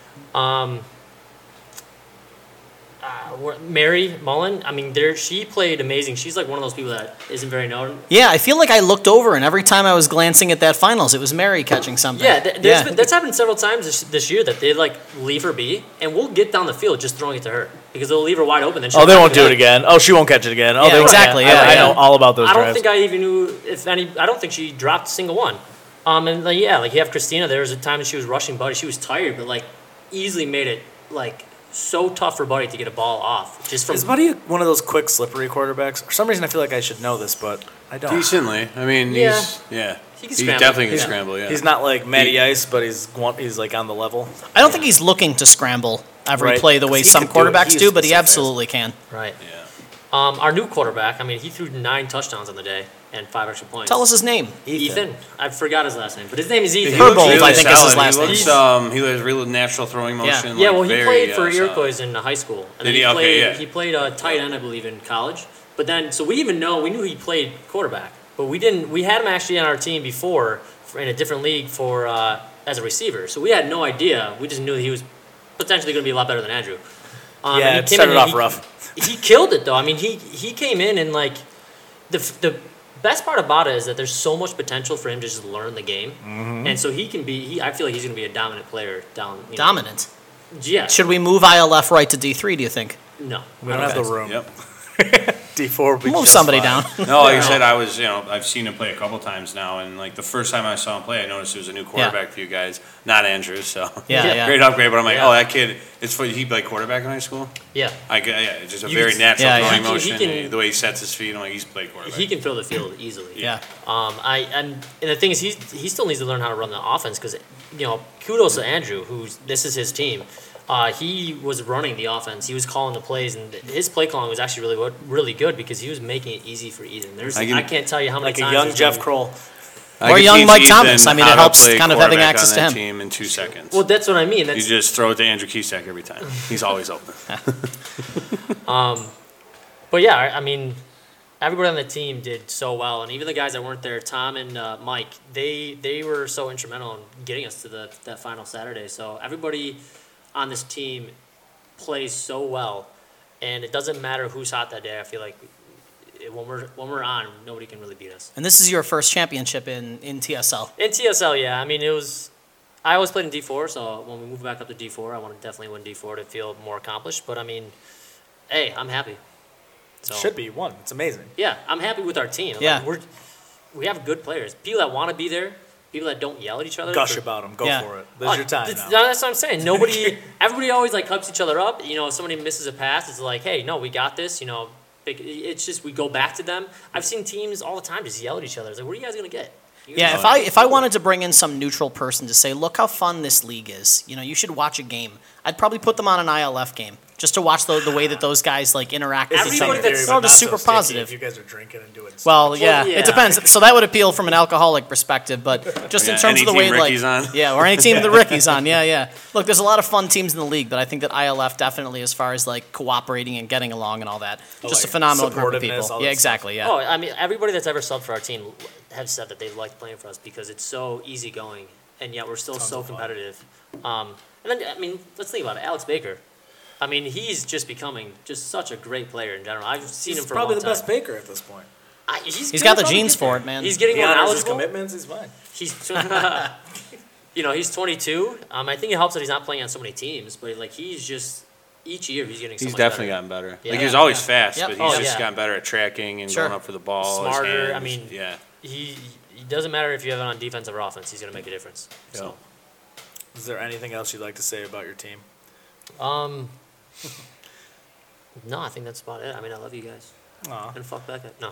Mary Mullen, I mean, she played amazing. She's like one of those people that isn't very known. Yeah, I feel like I looked over, and every time I was glancing at that finals, it was Mary catching something. Yeah, that's happened several times this year that they like leave her be, and we'll get down the field just throwing it to her because they'll leave her wide open. Then Oh, they won't do it again. Oh, she won't catch it again. Oh, Yeah, they won't. exactly, I yeah. know all about those I don't drives. think I even knew if any. I don't think she dropped a single one. And like you have Christina. There was a time that she was rushing Buddy. She was tired, but like easily made it like so tough for Buddy to get a ball off. Just from Is Buddy one of those quick, slippery quarterbacks? For some reason, I feel like I should know this, but I don't. Decently. I mean, Yeah. he can scramble. definitely can Yeah. scramble, yeah. He's not like Matty Ice, but he's like on the level. I don't think he's looking to scramble every Right, play the way 'cause he some could do it. quarterbacks He do, is but he so fast. absolutely can. right. Yeah. Our new quarterback. I mean, he threw 9 touchdowns on the day and 5 extra points. Tell us his name. Ethan. I forgot his last name, but his name is Ethan. He looks Herbold, really I think is his solid. last name. He has real natural throwing motion. Yeah, like, well, he very, played for solid. Iroquois in high school. And Did then he? Okay, played, yeah. He played tight end, I believe, in college. But then, so we knew he played quarterback, but we didn't. We had him actually on our team before in a different league for as a receiver. So we had no idea. We just knew that he was potentially going to be a lot better than Andrew. Yeah, and it started off rough. He killed it though. I mean, he came in and like the best part about it is that there's so much potential for him to just learn the game, and so he can be. I feel like he's going to be a dominant player down. Dominant. Yeah. Should we move ILF right to D3, do you think? No. We don't have the room. Yep. D4 would be Move just somebody fine. down. No, like I said, I've seen him play a couple times now, and like the first time I saw him play, I noticed it was a new quarterback for you guys, not Andrew. So Yeah. great upgrade. But I'm like, Yeah. oh, that kid. It's funny. He played quarterback in high school. Yeah. It's just a You very can- natural Yeah, yeah. throwing He motion. can- The way he sets his feet, I'm like, he's played quarterback. He can fill the field easily. Yeah. And the thing is, he still needs to learn how to run the offense because, kudos to Andrew, this is his team. He was running the offense. He was calling the plays, and his play calling was actually really good because he was making it easy for Ethan. I can't tell you how many Like a times young there's Jeff been- Kroll. I Or could young teach Mike Ethan Thomas. I mean, it how to helps play kind of having quarterback access on to that him. team in 2 seconds. Well, that's what I mean. You That's just throw it to Andrew Kisak every time. He's always open. But yeah, I mean, everybody on the team did so well, and even the guys that weren't there, Tom and Mike, they were so instrumental in getting us to that final Saturday. So everybody on this team plays so well, and it doesn't matter who's hot that day. I feel like when we're on, nobody can really beat us. And this is your first championship in TSL. In TSL, yeah. I mean, I always played in D4, so when we move back up to D4, I want to definitely win D4 to feel more accomplished. But I mean, hey, I'm happy. So, Should be one. It's amazing. Yeah, I'm happy with our team. Yeah. Like, we have good players. People that want to be there. People that don't yell at each other. Gush about them. Go Yeah. for it. This is your time now. That's what I'm saying. Everybody always like hypes each other up. If somebody misses a pass, it's like, hey, no, we got this. It's just we go back to them. I've seen teams all the time just yell at each other. It's like, what are you guys gonna get? Yeah, if I wanted to bring in some neutral person to say, look how fun this league is, you should watch a game, I'd probably put them on an ILF game just to watch the way that those guys like interact with each Everybody other. that's- They're all just super If positive. you guys are drinking and doing stuff. Well, yeah, yeah. it depends. So that would appeal from an alcoholic perspective, but just in Yeah, terms any of the way team Ricky's on? yeah, or any team that Ricky's on, yeah. Look, there's a lot of fun teams in the league, but I think that ILF definitely, as far as like cooperating and getting along and all that, just a like phenomenal group of supportiveness, people. all Yeah, that exactly. Yeah. Oh, I mean, everybody that's ever subbed for our team have said that they liked playing for us because it's so easygoing, and yet we're still so competitive. And then, I mean, let's think about it. Alex Baker. I mean, he's just becoming just such a great player in general. I've seen He's him for probably a the long best time. baker at this point. He's gonna got the probably genes get there. for it, man. He's getting He more honors his knowledgeable. commitments. He's fine. He's, he's 22. I think it helps that he's not playing on so many teams, but like he's just each year he's getting. So He's much definitely better. gotten better. Yeah. Like he was always fast, Yep. but Oh, he's just yeah. gotten better at tracking and Sure. going up for the ball. his Smarter. I hands. mean, yeah. He doesn't matter if you have it on defense or offense. He's gonna make a difference. So. Is there anything else you'd like to say about your team? No, I think that's about it. I mean, I love you guys. Aw. And fuck Becca. No.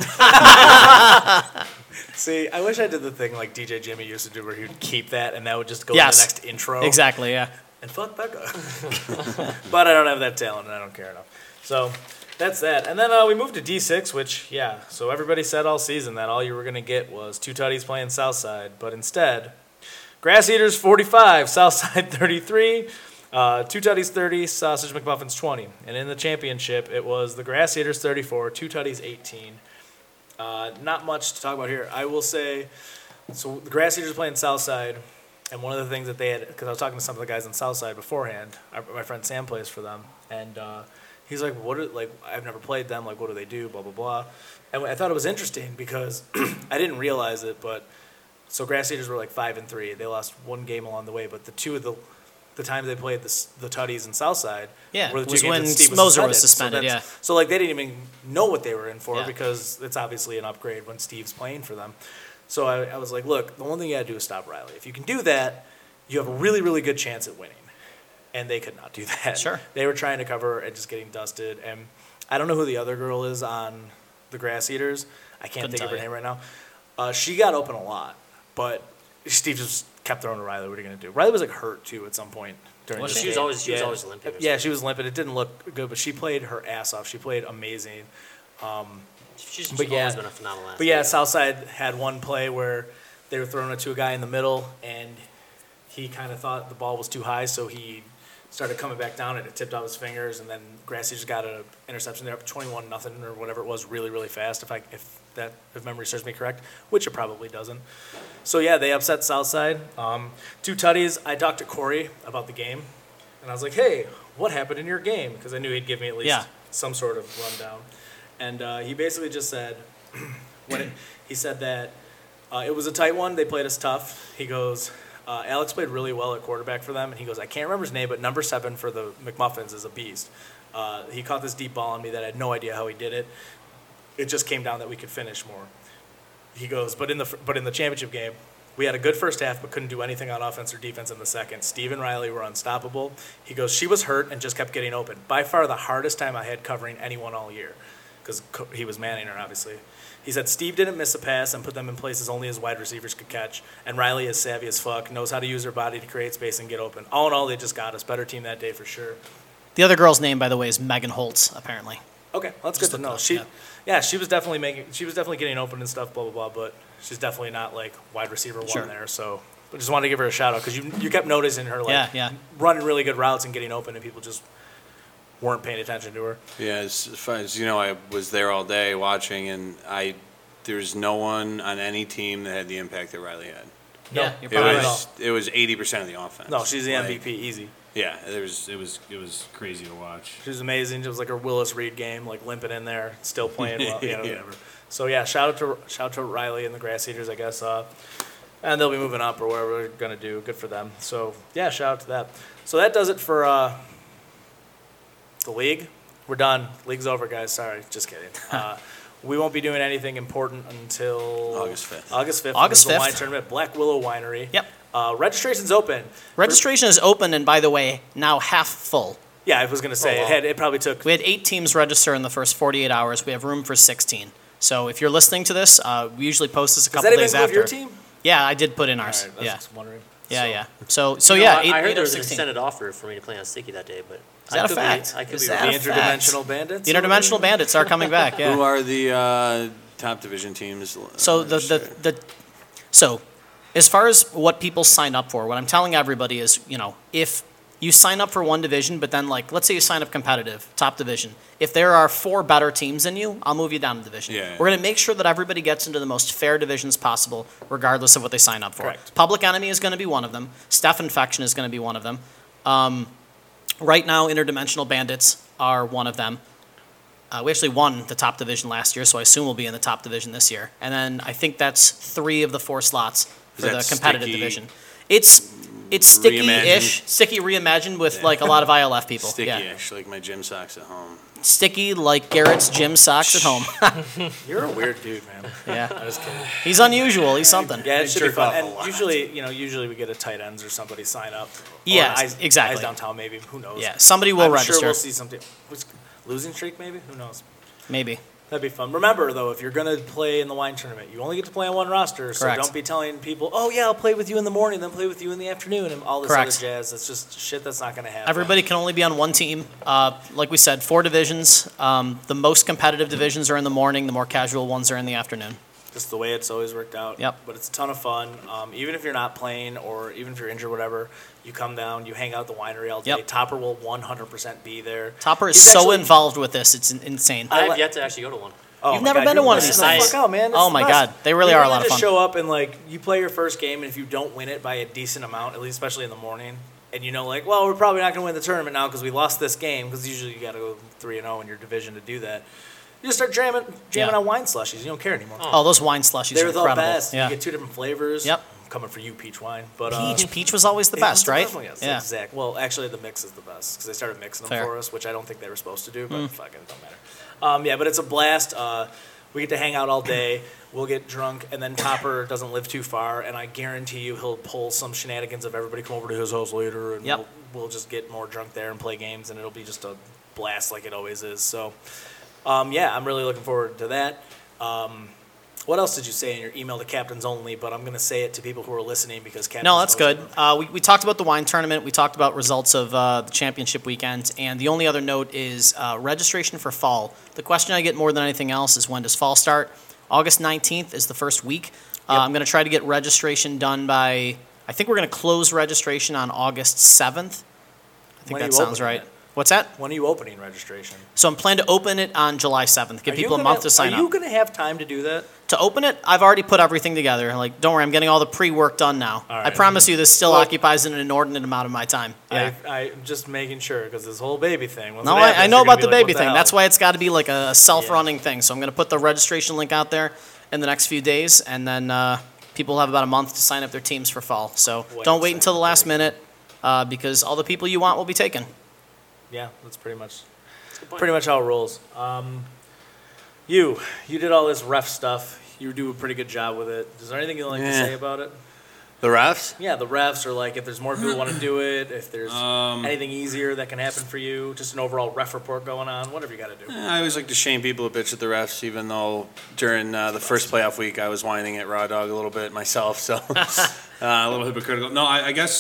See, I wish I did the thing like DJ Jimmy used to do, where he would keep that, and that would just go Yes. in the next intro. Exactly. Yeah. And fuck Becca. But I don't have that talent, and I don't care enough. So that's that. And then we moved to D6, which, yeah. So everybody said all season that all you were going to get was two tutties playing Southside. But instead, Grass Eaters 45, Southside 33, two tutties 30, Sausage McMuffins 20. And in the championship, it was the Grass Eaters 34, two tutties 18. Not much to talk about here. I will say, so the Grass Eaters playing Southside. And one of the things that they had, because I was talking to some of the guys on Southside beforehand, my friend Sam plays for them, and he's like, I've never played them, like, what do they do, blah, blah, blah. And I thought it was interesting because I didn't realize it, but, so Grass Eaters were like 5-3. They lost one game along the way, but the two of the times they played the Tutties and Southside Yeah, were the two was games when that Steve Moser was So suspended, that's- So, like, they didn't even know what they were in for Yeah. because it's obviously an upgrade when Steve's playing for them. So I was like, look, the one thing you got to do is stop Riley. If you can do that, you have a really, really good chance at winning. And they could not do that. Sure. They were trying to cover and just getting dusted. And I don't know who the other girl is on the Grass Eaters. I can't Couldn't think of her tell you. name right now. She got open a lot, but Steve just kept throwing to Riley. What are you going to do? Riley was like hurt too at some point during Was the she? game. She was always limping or Yeah, she was limping. It didn't look good, but she played her ass off. She played amazing. She's But yeah. always been a phenomenal athlete. But yeah, Southside had one play where they were throwing it to a guy in the middle, and he kind of thought the ball was too high, so he started coming back down, and it tipped off his fingers, and then Grassy just got an interception there up 21-0 or whatever it was, really, really fast, if memory serves me correct, which it probably doesn't. So yeah, they upset Southside. 2 tutties. I talked to Corey about the game, and I was like, hey, what happened in your game? Because I knew he'd give me at least some sort of rundown. And he basically just said, he said that it was a tight one. They played us tough. He goes, Alex played really well at quarterback for them, and he goes, I can't remember his name, but number 7 for the McMuffins is a beast. He caught this deep ball on me that I had no idea how he did it. It just came down that we could finish more. He goes, but in the championship game, we had a good first half, but couldn't do anything on offense or defense in the second. Steve and Riley were unstoppable. He goes, she was hurt and just kept getting open. By far the hardest time I had covering anyone all year, because he was manning her, obviously. He said Steve didn't miss a pass and put them in places only his wide receivers could catch. And Riley is savvy as fuck, knows how to use her body to create space and get open. All in all, they just got us. Better team that day for sure. The other girl's name, by the way, is Megan Holtz, apparently. Okay, well, that's good to know. She was definitely getting open and stuff, blah, blah, blah, but she's definitely not like wide receiver one there. So I just wanted to give her a shout out because you kept noticing her running really good routes and getting open, and people just weren't paying attention to her. Yeah, as far as you know, I was there all day watching, and there's no one on any team that had the impact that Riley had. Yeah, you're probably right. It was 80% of the offense. No, she's the MVP, easy. Yeah, it was crazy to watch. She was amazing. It was like her Willis Reed game, like limping in there, still playing well, whatever. So yeah, shout out to Riley and the Grass Eaters, I guess. And they'll be moving up or whatever they're gonna do. Good for them. So yeah, shout out to that. So that does it for the league. We're done. League's over, guys. Sorry, just kidding. We won't be doing anything important until August 5th. August 5th. August 5th. The wine tournament, Black Willow Winery. Yep. Registration's open. Registration is open, and by the way, now half full. Yeah, I was going to say, it probably took... We had 8 teams register in the first 48 hours. We have room for 16. So if you're listening to this, we usually post this a couple days after. Does that include your team? Yeah, I did put in ours. All right, I was just wondering. Yeah. So yeah, I heard there was an 16. extended offer for me to play on Sticky that day, but Is that a fact? I could Is be that wrong. The a fact? Interdimensional Bandits? The Interdimensional Bandits are coming back, yeah. Who are the top division teams? So so as far as what people sign up for, what I'm telling everybody is, if you sign up for one division, but then let's say you sign up competitive, top division. If there are 4 better teams than you, I'll move you down to division. Yeah. We're going to make sure that everybody gets into the most fair divisions possible, regardless of what they sign up for. Correct. Public Enemy is going to be one of them. Steph Infection is going to be one of them. Right now, Interdimensional Bandits are one of them. We actually won the top division last year, so I assume we'll be in the top division this year. And then I think that's 3 of the 4 slots for the competitive division. It's sticky-ish, sticky reimagined with a lot of ILF people. Sticky, yeah. actually, like my gym socks at home. Sticky like Garrett's gym socks at home. You're a weird dude, man. Yeah. I'm just kidding. He's unusual. He's something. Yeah, it should be jerk fun. off a And lot. usually we get a tight ends or somebody sign up. Yeah, Or Eyes exactly. Downtown, maybe. Who knows? Yeah, somebody will I'm register. sure we'll see something. Losing streak, maybe? Who knows? Maybe. That'd be fun. Remember, though, if you're going to play in the wine tournament, you only get to play on one roster, so Correct. don't be telling people, oh, yeah, I'll play with you in the morning, then play with you in the afternoon, and all this Correct. other jazz. That's just shit that's not going to happen. Everybody can only be on one team. Like we said, 4 divisions. The most competitive divisions are in the morning. The more casual ones are in the afternoon. Just the way it's always worked out. Yep. But it's a ton of fun. Even if you're not playing or even if you're injured, whatever, you come down, you hang out at the winery all day. Yep. Topper will 100% be there. Topper is He's so actually- involved with this. It's insane. I have yet to actually go to one. Oh You've my never God, been to you're one of missing these the things. fuck out, man. It's Oh the my best. God, they really are a lot of just fun. show up and you play your first game, and if you don't win it by a decent amount, at least especially in the morning, and well, we're probably not going to win the tournament now because we lost this game, because usually you got to go 3-0 in your division to do that. You just start jamming Yeah. on wine slushies. You don't care anymore. Oh, those wine slushies They're are the incredible. best. Yeah. You get 2 different flavors. Yep. I'm coming for you, peach wine. But Peach was always the yeah, best, it's the right? best one, yes, Yeah. exact. Well, actually, the mix is the best because they started mixing them Fair. for us, which I don't think they were supposed to do, but fucking don't matter. Yeah, but it's a blast. We get to hang out all day. We'll get drunk, and then Topper doesn't live too far, and I guarantee you he'll pull some shenanigans of everybody come over to his house later, and Yep. we'll just get more drunk there and play games, and it'll be just a blast like it always is. So, yeah, I'm really looking forward to that. What else did you say in your email to captains only? But I'm going to say it to people who are listening because captains. No, that's knows good. We talked about the wine tournament. We talked about results of the championship weekend. And the only other note is registration for fall. The question I get more than anything else is when does fall start? August 19th is the first week. I'm going to try to get registration done by, I think we're going to close registration on August 7th. I I think When are that you sounds opening right. it? What's that? When are you opening registration? So I'm planning to open it on July 7th. Give Are you people a gonna- month to sign Are you up. going to have time to do that? To open it, I've already put everything together. Like, don't worry, I'm getting all the pre-work done now. All right. I promise you, this still Well- occupies an inordinate amount of my time. Yeah. I'm just making sure because this whole baby thing. once No, it happens, I know you're gonna about the be like, baby what thing. hell? That's why it's got to be like a self-running thing. So I'm going to put the registration link out there in the next few days, and then people will have about a month to sign up their teams for fall. So Wait don't a wait until the second, last please. minute because all the people you want will be taken. Yeah, that's pretty much how it rolls. You did all this ref stuff. You do a pretty good job with it. Is there anything you'd like to Yeah. say about it? The refs? Yeah, the refs, or like if there's more people want to do it, if there's anything easier that can happen for you, just an overall ref report going on, whatever you got to do. I always like to shame people a bitch at the refs, even though during the first playoff week I was whining at Raw Dog a little bit myself, so a little hypocritical. No, I guess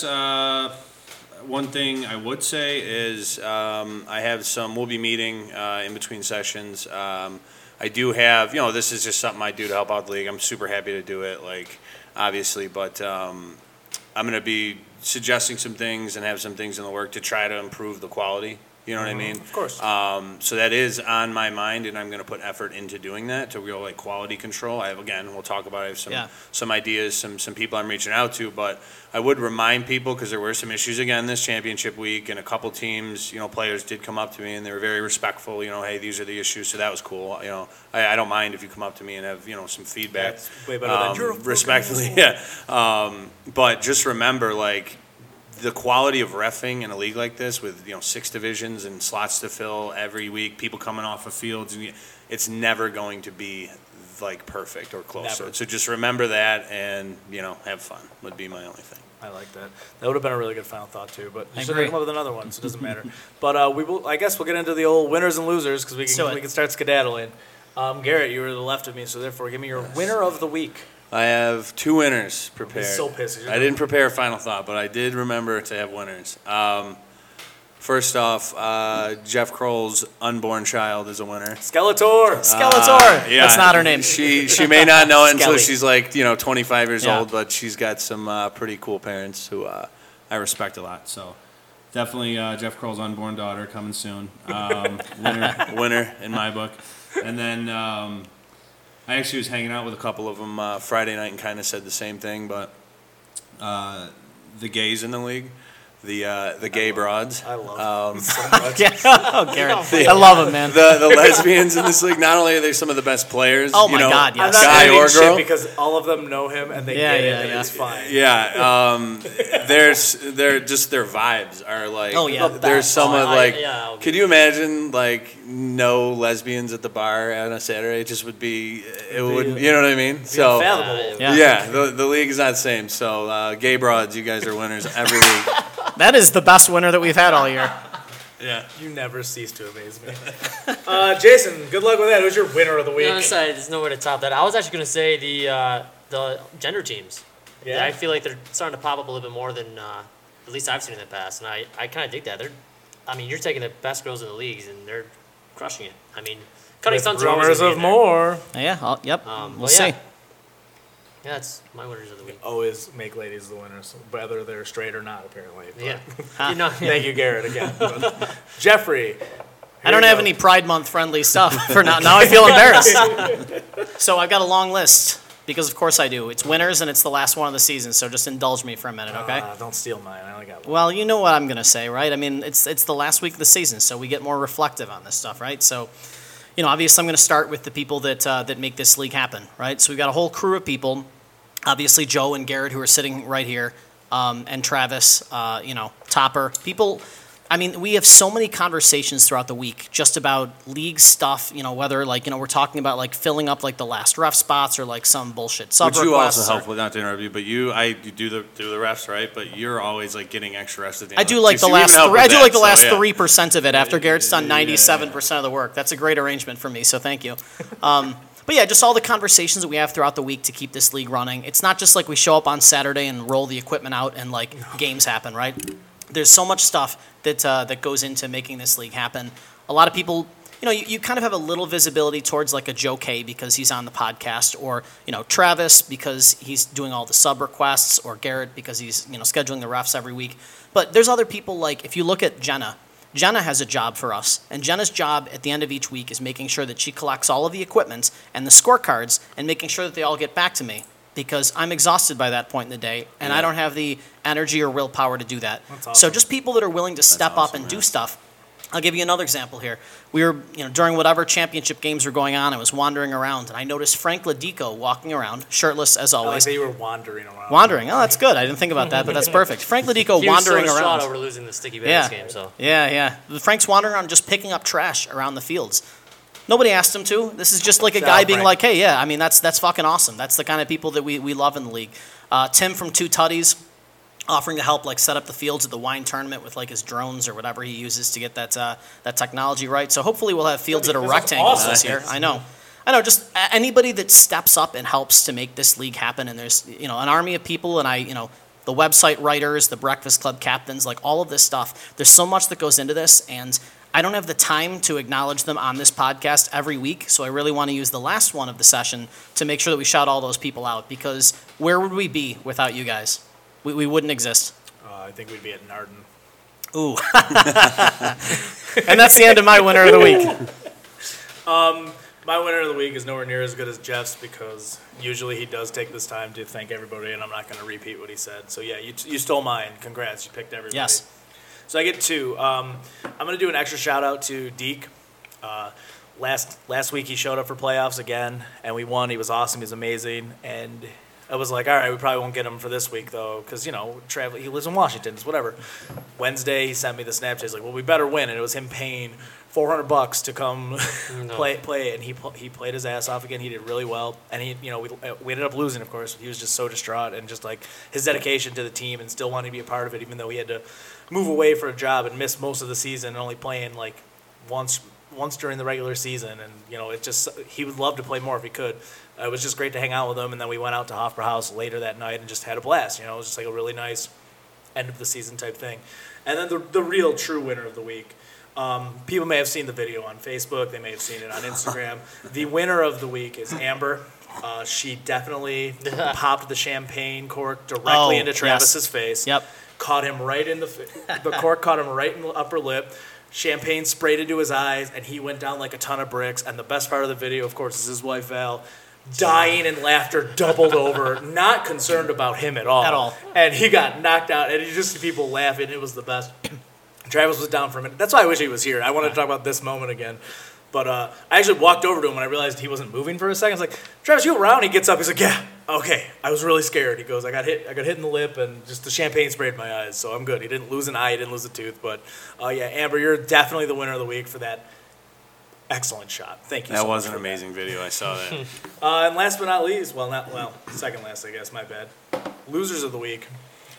one thing I would say is we'll be meeting in between sessions. I do have, this is just something I do to help out the league. I'm super happy to do it, obviously, but I'm going to be suggesting some things and have some things in the work to try to improve the quality. You know what I mean? Of course. So that is on my mind, and I'm going to put effort into doing that to real quality control. We'll talk about it. I have some ideas, some people I'm reaching out to, but I would remind people because there were some issues again this championship week, and a couple teams, players did come up to me and they were very respectful. Hey, these are the issues, so that was cool. I don't mind if you come up to me and have some feedback. That's way better than you're a respectfully, yeah. But just remember, the quality of reffing in a league like this with 6 divisions and slots to fill every week, people coming off of fields, and it's never going to be perfect or close. Never. So just remember that and have fun would be my only thing. I like that. That would have been a really good final thought too, but you should agree. have come up with another one, so it doesn't matter. But I guess we'll get into the old winners and losers because Let's do it. we can start skedaddling. Garrett, you were to the left of me, so therefore give me your winner of the week. I have 2 winners prepared. so pissed. I didn't prepare a final thought, but I did remember to have winners. First off, Jeff Kroll's unborn child is a winner. Skeletor. Skeletor. Yeah, That's not her name. She may not know it until Skelly. she's 25 years Yeah. old, but she's got some pretty cool parents who I respect a lot. So definitely Jeff Kroll's unborn daughter coming soon. Winner in my book. And then I actually was hanging out with a couple of them Friday night and kind of said the same thing, but the gays in the league. The gay broads. I love them so much. Yeah. Oh, Garrett. I love him, man. The lesbians in this league, not only are they some of the best players, Oh my God, I'm yes. not guy saying or shit girl. because all of them know him and they Yeah, get it yeah, and yeah. it's fine. Yeah, they're just their vibes are Oh, yeah. There's some of I'll could you imagine no lesbians at the bar on a Saturday? It just would be it would you know what I mean? So Unfathomable. Yeah. the league is not the same. So gay broads, you guys are winners every week. That is the best winner that we've had all year. Yeah. You never cease to amaze me. Jason, good luck with that. Who's your winner of the week? No, there's no way to top that. I was actually going to say the gender teams. Yeah. I feel like they're starting to pop up a little bit more than at least I've seen in the past, and I kind of dig that. You're taking the best girls in the leagues, and they're crushing it. Cutting With stunts are always rumors gonna of be in there. more. Yeah, yep. But We'll see. Yeah, that's my winners of the week. Always make ladies the winners, whether they're straight or not, apparently. But- Yeah. Thank you, Garrett, again. Jeffrey. I don't you have go. any Pride Month friendly stuff for now. Now I feel embarrassed. So I've got a long list because, of course, I do. It's winners and it's the last one of the season. So just indulge me for a minute, okay? Don't steal mine. I only got one. Well, you know what I'm gonna say, right? It's the last week of the season, so we get more reflective on this stuff, right? So, obviously, I'm gonna start with the people that make this league happen, right? So we've got a whole crew of people. Obviously, Joe and Garrett, who are sitting right here, and Travis, Topper. People, we have so many conversations throughout the week just about league stuff, whether, we're talking about, filling up, the last ref spots or, some bullshit sub Would you requests also or- help with, not to interrupt you, but you do the refs, right? But you're always getting extra refs at the end. I do like the last. I do like the last 3% of it. After Garrett's done 97% of the work. That's a great arrangement for me. So thank you. But yeah, just all the conversations that we have throughout the week to keep this league running. It's not just we show up on Saturday and roll the equipment out and games happen, right? There's so much stuff that goes into making this league happen. A lot of people, you kind of have a little visibility towards like a Joe K because he's on the podcast, or, Travis because he's doing all the sub requests, or Garrett because he's, scheduling the refs every week. But there's other people, like if you look at Jenna has a job for us. And Jenna's job at the end of each week is making sure that she collects all of the equipment and the scorecards and making sure that they all get back to me, because I'm exhausted by that point in the day, and I don't have the energy or willpower to do that. That's awesome. So just people that are willing to step up and do stuff. I'll give you another example here. We were, during whatever championship games were going on, I was wandering around, and I noticed Frank Ladico walking around, shirtless as I like always. that you were wandering around. Wandering. Oh, that's good. I didn't think about that, but that's perfect. Frank Ladico He was so wandering distraught around. over losing the Sticky Bandits game, so. Yeah. Frank's wandering around just picking up trash around the fields. Nobody asked him to. This is just like a Shout guy out, being Frank. like, hey, yeah, I mean, that's fucking awesome. That's the kind of people that we love in the league. Tim from Two Tutties offering to help like set up the fields at the wine tournament with like his drones or whatever he uses to get that technology right. So hopefully we'll have fields that are That's rectangles awesome. this year. I know. Just anybody that steps up and helps to make this league happen. And there's, an army of people, and the website writers, the Breakfast Club captains, like all of this stuff. There's so much that goes into this, and I don't have the time to acknowledge them on this podcast every week, so I really want to use the last one of the session to make sure that we shout all those people out, because where would we be without you guys? We wouldn't exist. I think we'd be at Narden. Ooh. And that's the end of my winner of the week. My winner of the week is nowhere near as good as Jeff's, because usually he does take this time to thank everybody, and I'm not going to repeat what he said. So yeah, you stole mine. Congrats, you picked everybody. Yes. So I get two. I'm going to do an extra shout out to Deke. Last week he showed up for playoffs again, and we won. He was awesome. He was amazing. And I was like, all right, we probably won't get him for this week though, because he lives in Washington. It's whatever. Wednesday he sent me the Snapchat. He's like, well, we better win, and it was him paying $400 to come play it, and he played his ass off again. He did really well, and we ended up losing, of course. He was just so distraught, and just like his dedication to the team and still wanting to be a part of it, even though he had to move away for a job and miss most of the season, and only playing like once during the regular season. And he would love to play more if he could. It was just great to hang out with him, and then we went out to Hofbrauhaus later that night and just had a blast. It was just like a really nice end of the season type thing. And then the real true winner of the week. People may have seen the video on Facebook. They may have seen it on Instagram. The winner of the week is Amber. She definitely popped the champagne cork directly into Travis's face. Yep. Caught him right in the cork caught him right in the upper lip. Champagne sprayed into his eyes, and he went down like a ton of bricks. And the best part of the video, of course, is his wife Val dying in laughter, doubled over, not concerned about him at all. At all. And he got knocked out, and you just see people laughing. It was the best. Travis was down for a minute. That's why I wish he was here. I wanted to talk about this moment again. But I actually walked over to him when I realized he wasn't moving for a second. I was like, Travis, you around? He gets up. He's like, yeah, okay. I was really scared. He goes, I got hit in the lip, and just the champagne sprayed my eyes, so I'm good. He didn't lose an eye. He didn't lose a tooth. But, yeah, Amber, you're definitely the winner of the week for that excellent shot. Thank you That so was much an for that. amazing video. I saw that. And last but not least, second last, I guess, my bad. Losers of the week.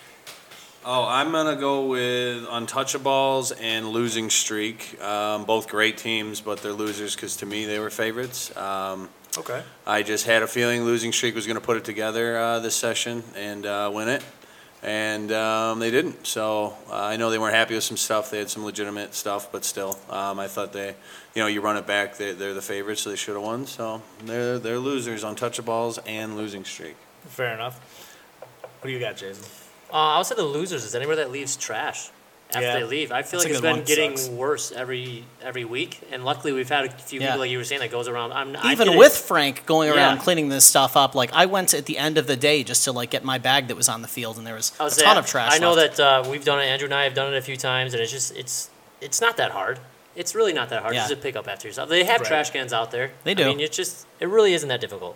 Oh, I'm going to go with Untouchables and Losing Streak. Both great teams, but they're losers because to me they were favorites. Okay. I just had a feeling Losing Streak was going to put it together this session and win it. And they didn't. So I know they weren't happy with some stuff. They had some legitimate stuff, but still, I thought you run it back, they're the favorites, so they should have won. So they're losers, Untouchables and Losing Streak. Fair enough. What do you got, Jason? I would say the losers is anybody that leaves trash after Yeah. they leave. I feel That's like a it's good been one. getting Sucks. worse every week, and luckily we've had a few Yeah. people like you were saying that goes around. I Even get it. with Frank going around Yeah. cleaning this stuff up, like I went at the end of the day just to like get my bag that was on the field, and there was I a would say, ton of trash. I know left. that we've done it. Andrew and I have done it a few times, and it's not that hard. It's really not that hard Yeah. just to pick up after yourself. They have Right. trash cans out there. They do. I mean, it really isn't that difficult.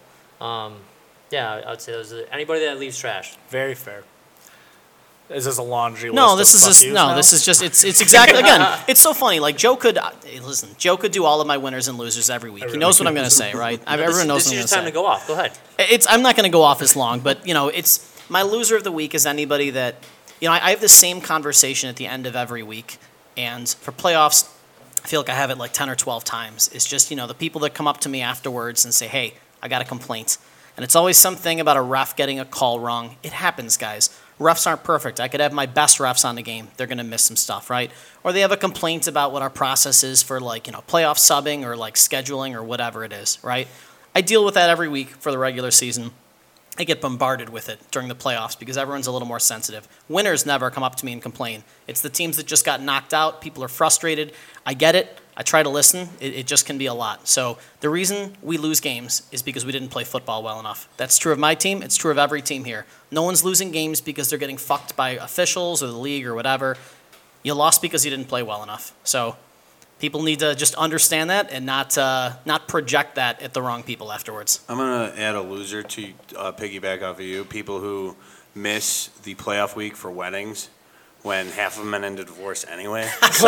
Yeah, I would say those are anybody that leaves trash. Very fair. Is this a laundry list? No, this of is fuck just yous no. now? This is just it's exactly again. It's so funny. Like Joe could listen. Joe could do all of my winners and losers every week. He knows what I'm going to say, right? Everyone knows This what I'm is your going to time say. to go off. Go ahead. I'm not going to go off as long, but it's my loser of the week is anybody that I have the same conversation at the end of every week, and for playoffs, I feel like I have it like 10 or 12 times. It's just the people that come up to me afterwards and say, "Hey, I got a complaint," and it's always something about a ref getting a call wrong. It happens, guys. refs aren't perfect. I could have my best refs on the game. They're going to miss some stuff, right? Or they have a complaint about what our process is for playoff subbing or scheduling or whatever it is, right? I deal with that every week for the regular season. I get bombarded with it during the playoffs because everyone's a little more sensitive. Winners never come up to me and complain. It's the teams that just got knocked out. People are frustrated. I get it. I try to listen. It just can be a lot. So the reason we lose games is because we didn't play football well enough. That's true of my team. It's true of every team here. No one's losing games because they're getting fucked by officials or the league or whatever. You lost because you didn't play well enough. So people need to just understand that and not project that at the wrong people afterwards. I'm going to add a loser to piggyback off of you. People who miss the playoff week for weddings when half of them end in divorce anyway.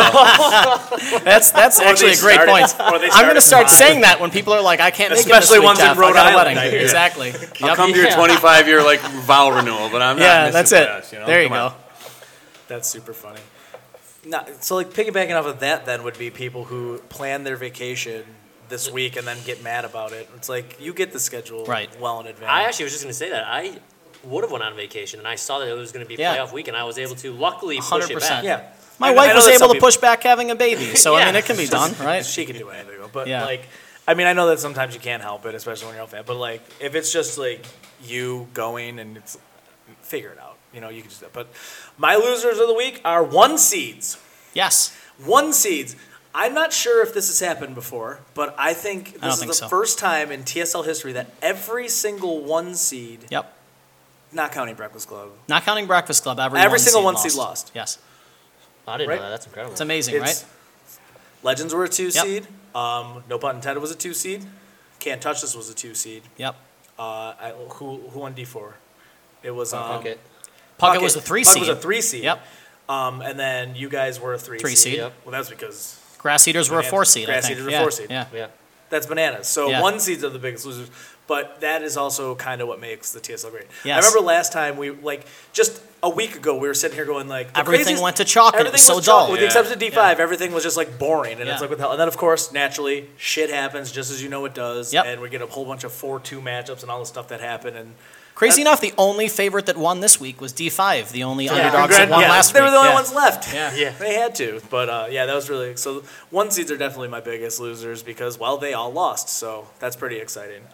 That's actually a great point. I'm going to start saying that when people are like, I can't make Especially it this week, ones in Jeff. Rhode I got a Island, wedding. I hear. Exactly. I'll come to your 25-year vow renewal, but I'm not Yeah, missing that's it. class, There you Come on. go. That's super funny. So piggybacking off of that then would be people who plan their vacation this week and then get mad about it. It's like you get the schedule Right. well in advance. I actually was just going to say that. I would have went on vacation, and I saw that it was going to be Yeah. playoff week, and I was able to luckily push it 100%. back. Yeah. My I wife know was that able some to people- push back having a baby, so I Yeah. mean, it can be done, right? She can do anything, but Yeah. I know that sometimes you can't help it, especially when you're a fan. But if it's just you going and it's figure it out, you can just do that. But my losers of the week are 1 seeds. Yes. 1 seeds. I'm not sure if this has happened before, but I think I don't this is think the so. first time in TSL history that every single 1 seed, Yep. not counting Breakfast Club, Not counting Breakfast Club, Every single one seed lost. Yes. I didn't Right. know that. That's incredible. It's amazing, It's- right? Legends were a 2 Yep. seed. No pun intended was a 2 seed. Can't Touch This was a 2 seed. Yep. Who won D4? It was Puckett. Puckett was the 3 seed. Puckett was a 3 seed. Yep. And then you guys were a 3 3 seed. seed. Yep. Well, that's because Grass Eaters were a 4 seed, I Grass think. Eaters were yeah. 4 seed. Yeah. Yeah. that's bananas. So Yeah. 1 seeds are the biggest losers. But that is also kind of what makes the TSL great. Yes. I remember last time just a week ago, we were sitting here going the Everything craziest- went to chalk and it everything was so chalk, dull. with the Yeah. exception of D5, everything was just boring, and Yeah. it's what the hell. And then of course, naturally, shit happens just as you know it does, Yep. and we get a whole bunch of 4-2 matchups and all the stuff that happened. And Crazy enough, the only favorite that won this week was D5, the only underdogs Congrats- that won yeah, last they week. were the only Yeah. ones left. Yeah. Yeah. They had to, but that was really so. 1 seeds are definitely my biggest losers because they all lost, so that's pretty exciting.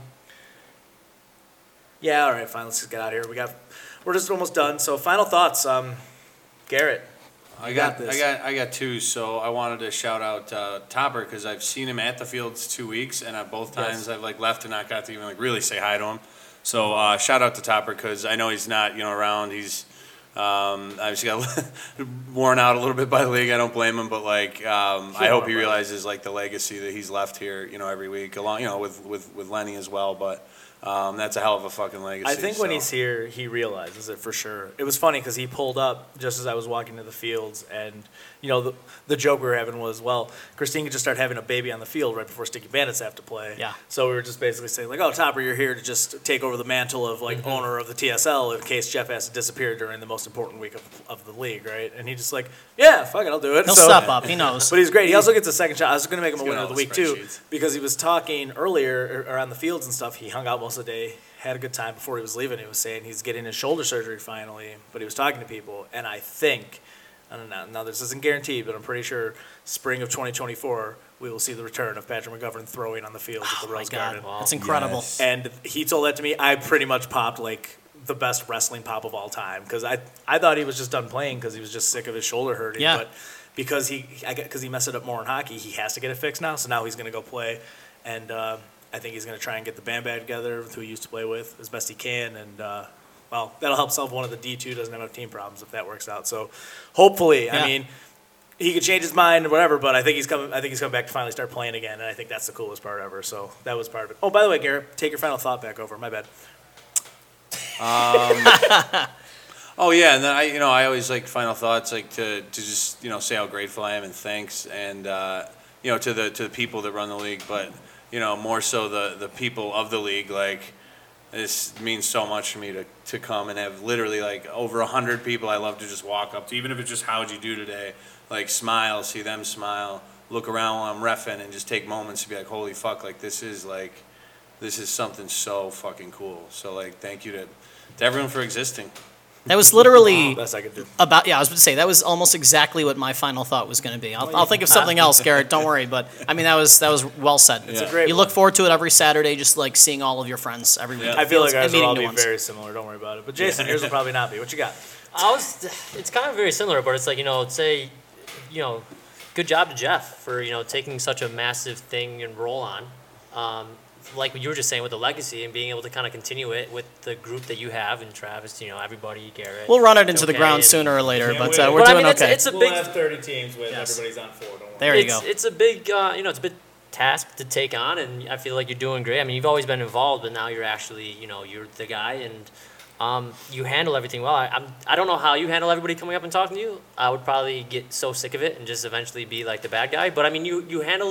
Yeah, all right, fine. Let's just get out of here. We're just almost done. So final thoughts, Garrett. I got got this. I got 2, so I wanted to shout out Topper because I've seen him at the fields 2 weeks, and at both times Yes. I've left and not got to even really say hi to him. So shout out to Topper because I know he's not around. He's obviously got worn out a little bit by the league. I don't blame him, but I hope he realizes the legacy that he's left here every week along with Lenny as well. But that's a hell of a fucking legacy. I think when so. he's here, he realizes it for sure. It was funny because he pulled up just as I was walking to the fields, and the joke we were having was, well, Christine could just start having a baby on the field right before Sticky Bandits have to play. Yeah. So we were just basically saying oh, Topper, you're here to just take over the mantle of owner of the TSL in case Jeff has to disappear during the most important week of the league, right? And he just yeah, fuck it, I'll do it. He'll So- step up. He knows. But he's great. He also gets a second shot. I was going to make him a got winner all of the the week too, spreadsheets. because he was talking earlier or on the fields and stuff. He hung out most of the day, had a good time before he was leaving. He was saying he's getting his shoulder surgery finally, but he was talking to people, and I think, I don't know, now this isn't guaranteed, but I'm pretty sure spring of 2024 we will see the return of Patrick McGovern throwing on the field at the Oh my Rose God, Garden. that's incredible. Yes. And he told that to me. I pretty much popped the best wrestling pop of all time because I thought he was just done playing because he was just sick of his shoulder hurting. Yeah. But because he messed it up more in hockey, he has to get it fixed now. So now he's going to go play, and I think he's going to try and get the band back together with who he used to play with as best he can. And well, that'll help solve one of the D2 doesn't have enough team problems if that works out. So hopefully, Yeah. I mean. He could change his mind or whatever, but I think he's coming back to finally start playing again, and I think that's the coolest part ever. So that was part of it. Oh, by the way, Garrett, take your final thought back over. My bad. Oh yeah, and then I always final thoughts to just say how grateful I am and thanks and to the people that run the league, but more so the people of the league. This means so much for me to come and have literally over 100 people I love to just walk up to, even if it's just how'd you do today, smile, see them smile, look around while I'm reffing, and just take moments to be holy fuck, this is something so fucking cool. So thank you to everyone for existing. That was literally Best I could do. about, yeah, I was about to say, that was almost exactly what my final thought was going to be. I'll think of something else, Garrett, don't worry. But, I mean, that was well said. It's a great You one. look forward to it every Saturday, just like seeing all of your friends every week. I feel like And ours will meeting all new be ones. very similar. Don't worry about it. But Jason, yours will probably not be. What you got? It's kind of very similar, but it's like, say, good job to Jeff for, taking such a massive thing and roll on. Like what you were just saying with the legacy and being able to kind of continue it with the group that you have and Travis, everybody, Garrett. We'll run it into the Joe ground Kay, sooner or later, Yeah, but we will. we're But I doing mean, okay. it's a We'll big, have 30 teams with Yes. everybody's on 4. Don't worry. There you go. it's a big, it's a big task to take on, and I feel like you're doing great. I mean, you've always been involved, but now you're actually, you're the guy, and you handle everything well. I don't know how you handle everybody coming up and talking to you. I would probably get so sick of it and just eventually be like the bad guy. But I mean, you handle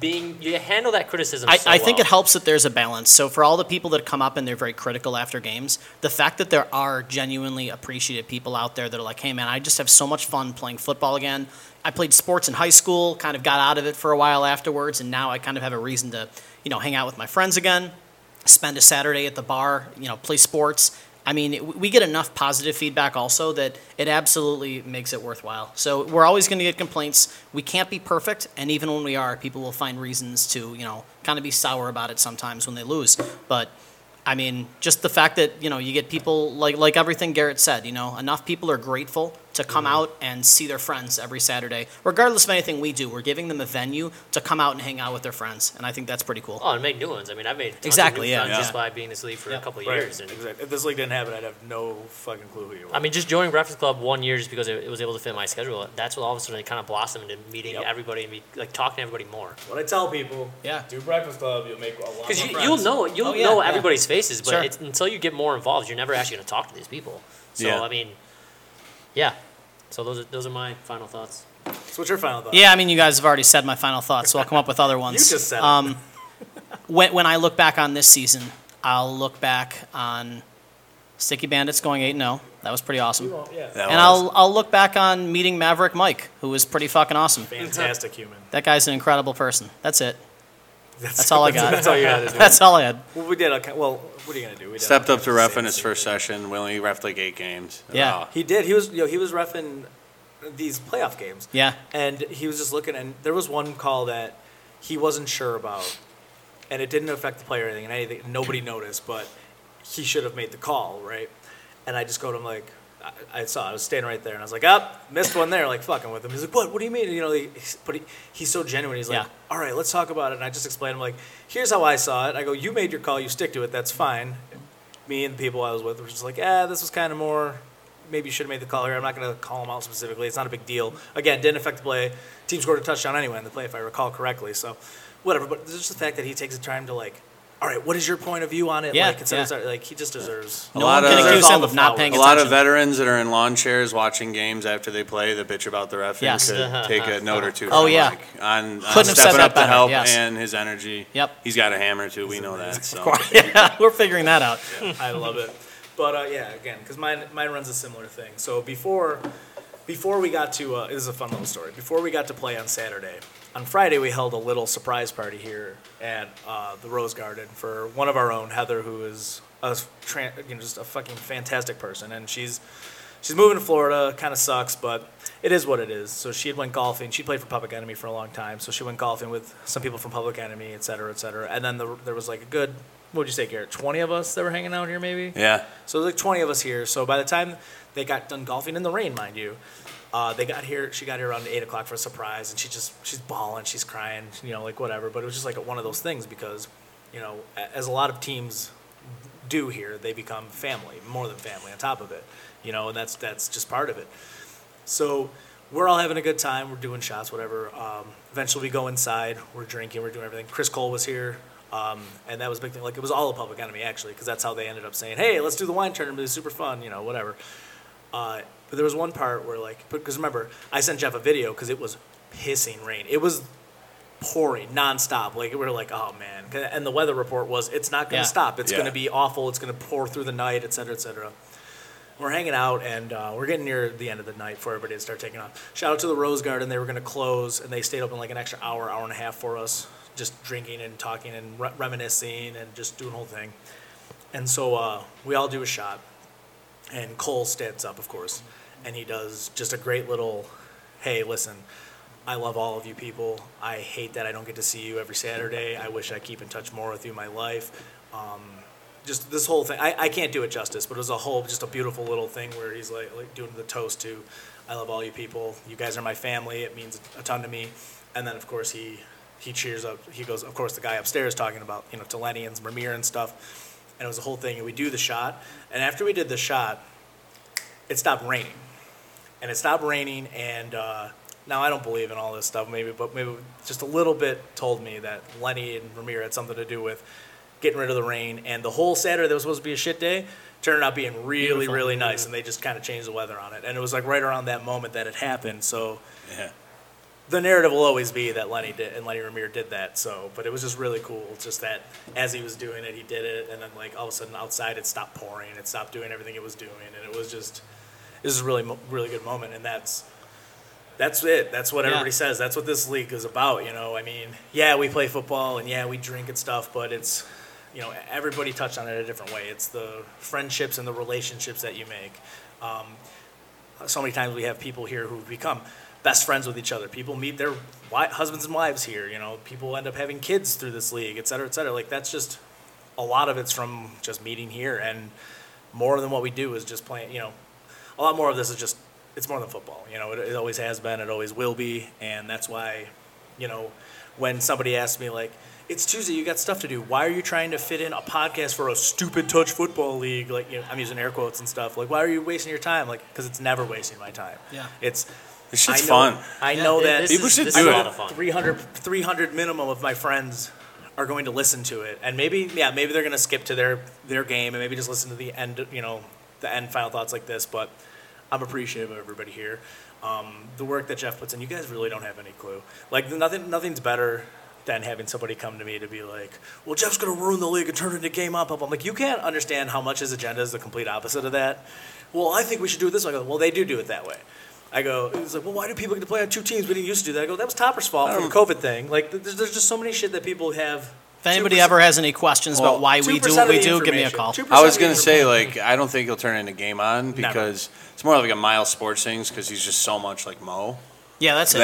that criticism. I think it helps that there's a balance. So for all the people that come up and they're very critical after games, the fact that there are genuinely appreciative people out there that are like, hey man, I just have so much fun playing football again. I played sports in high school, kind of got out of it for a while afterwards, and now I kind of have a reason to, hang out with my friends again, spend a Saturday at the bar, play sports. I mean, we get enough positive feedback also that it absolutely makes it worthwhile. So we're always going to get complaints. We can't be perfect, and even when we are, people will find reasons to, kind of be sour about it sometimes when they lose. But I mean, just the fact that, you get people like everything Garrett said, enough people are grateful to come out and see their friends every Saturday. Regardless of anything we do, we're giving them a venue to come out and hang out with their friends, and I think that's pretty cool. Oh, and make new ones. I mean, I've made tons Exactly, of new yeah, friends just yeah. by being in this league for a couple of Right. years. And Exactly. If this league didn't happen, I'd have no fucking clue who you were. I mean, just joining Breakfast Club 1 year just because it was able to fit my schedule. That's what all of a sudden it kind of blossomed into meeting Yep. everybody and talking to everybody more. What I tell people, Yeah. do Breakfast Club, you'll make a lot more Because friends. you'll know Oh, yeah, know yeah. everybody's faces, but Sure. it's, until you get more involved, you're never actually going to talk to these people. So Yeah. I mean, yeah. So those are my final thoughts. So what's your final thought? Yeah, I mean, you guys have already said my final thoughts, so I'll come up with other ones. You just said it. When I look back on this season, I'll look back on Sticky Bandits going 8-0. That was pretty awesome. Well, yeah. That And was- I'll look back on meeting Maverick Mike, who was pretty fucking awesome. Fantastic human. That guy's an incredible person. That's it. That's all I got. That's all you got to do. That's all I had. Well, we did. Okay, well, what are you gonna do? We did Stepped up to ref in same his first thing. session. We only refed like 8 games. Yeah. Wow. He did. He was reffing these playoff games. Yeah. And he was just looking, and there was one call that he wasn't sure about, and it didn't affect the player or anything. Nobody noticed, but he should have made the call, right? And I just go to him like, I was standing right there, and I was like, missed one there, like fucking with him. He's like, what do you mean? But he's so genuine. He's like, Yeah. all right, let's talk about it. And I just explained him like, here's how I saw it. I go, you made your call, you stick to it, that's fine. Me and the people I was with were just like, this was kind of more, maybe you should have made the call here. I'm not going to call him out specifically. It's not a big deal. Again, didn't affect the play. Team scored a touchdown anyway in the play, if I recall correctly. So, whatever. But just the fact that he takes the time to like, all right, what is your point of view on it? Yeah, Like, instead of yeah. start- like he just deserves. No lot one can of- accuse all him the of not paying A attention. lot of veterans that are in lawn chairs watching games after they play that bitch about the reffing Yes. could take a note or two. Oh, from yeah. Mike on Couldn't have said stepping that up to better, help yes. and his energy. Yep. He's got a hammer too. We know that. So. Yeah, we're figuring that out. I love it. But yeah, again, because mine runs a similar thing. So before we got to this is a fun little story. Before we got to play on Saturday, on Friday we held a little surprise party here at the Rose Garden for one of our own, Heather, who is just a fucking fantastic person, and she's moving to Florida. Kind of sucks, but it is what it is. So she had went golfing. She played for Public Enemy for a long time, so she went golfing with some people from Public Enemy, et cetera, et cetera. And then there was like a good, what would you say, Garrett, 20 of us that were hanging out here, maybe. Yeah. So there's like 20 of us here. So by the time they got done golfing in the rain, mind you, they got here. She got here around 8 o'clock for a surprise, and she's bawling, she's crying, like whatever. But it was just like one of those things because, as a lot of teams do here, they become family, more than family on top of it, and that's just part of it. So we're all having a good time. We're doing shots, whatever. Eventually we go inside. We're drinking. We're doing everything. Chris Cole was here. And that was a big thing. Like, it was all a Public Enemy, actually, because that's how they ended up saying, hey, let's do the wine tournament. It was super fun, whatever. But there was one part where, because remember, I sent Jeff a video because it was pissing rain. It was pouring nonstop. Like, we were like, oh, man. And the weather report was, it's not going to Yeah. stop. It's Yeah. going to be awful. It's going to pour through the night, et cetera, et cetera. We're hanging out, and we're getting near the end of the night before everybody start taking off. Shout out to the Rose Garden. They were going to close, and they stayed open like an extra hour and a half for us, just drinking and talking and reminiscing and just doing the whole thing. And so we all do a shot. And Cole stands up, of course, and he does just a great little, hey, listen, I love all of you people. I hate that I don't get to see you every Saturday. I wish I keep in touch more with you in my life. Just this whole thing, I can't do it justice, but it was just a beautiful little thing where he's like doing the toast to, I love all you people. You guys are my family. It means a ton to me. And then, of course, he cheers up. He goes, of course, the guy upstairs talking about, to Lenny and Ramir and stuff. And it was a whole thing. And we do the shot. And after we did the shot, it stopped raining. And it stopped raining. And now I don't believe in all this stuff, maybe just a little bit told me that Lenny and Ramir had something to do with getting rid of the rain. And the whole Saturday that was supposed to be a shit day turned out being really, really nice. And they just kind of changed the weather on it. And it was like right around that moment that it happened. So Yeah. the narrative will always be that Lenny Ramir did that. So, but it was just really cool. It's just that as he was doing it, he did it, and then like all of a sudden outside it stopped pouring, it stopped doing everything it was doing, and it was a really good moment. And that's it. That's what everybody says. That's what this league is about. I mean, yeah, we play football and yeah, we drink and stuff, but it's everybody touched on it a different way. It's the friendships and the relationships that you make. So many times we have people here who become best friends with each other. People meet their husbands and wives here. People end up having kids through this league, et cetera, et cetera. Like that's just a lot of it's from just meeting here, and more than what we do is just playing. A lot more of this is just it's more than football. It always has been, it always will be, and that's why, when somebody asks me like, it's Tuesday, you got stuff to do. Why are you trying to fit in a podcast for a stupid touch football league? Like, I'm using air quotes and stuff. Like, why are you wasting your time? Like, because it's never wasting my time. Yeah. This shit's fun. I know that people should this do is it. a lot of fun. 300 minimum of my friends are going to listen to it, and maybe they're going to skip to their game and maybe just listen to the end, the end final thoughts like this. But I'm appreciative of everybody here. The work that Jeff puts in, you guys really don't have any clue. Like nothing's better than having somebody come to me to be like, well, Jeff's going to ruin the league and turn it into game up. I'm like, you can't understand how much his agenda is the complete opposite of that. Well, I think we should do it this way. I go, well, they do it that way. I go, it's like, well, why do people get to play on two teams? We didn't used to do that. I go, that was Topper's fault for the COVID thing. Like, there's just so many shit that people have. If anybody ever has any questions about why we do what we do, give me a call. I was going to say, I don't think he'll turn into Game On because it's more like a Miles Sports thing because he's just so much like Mo. Yeah, that's it.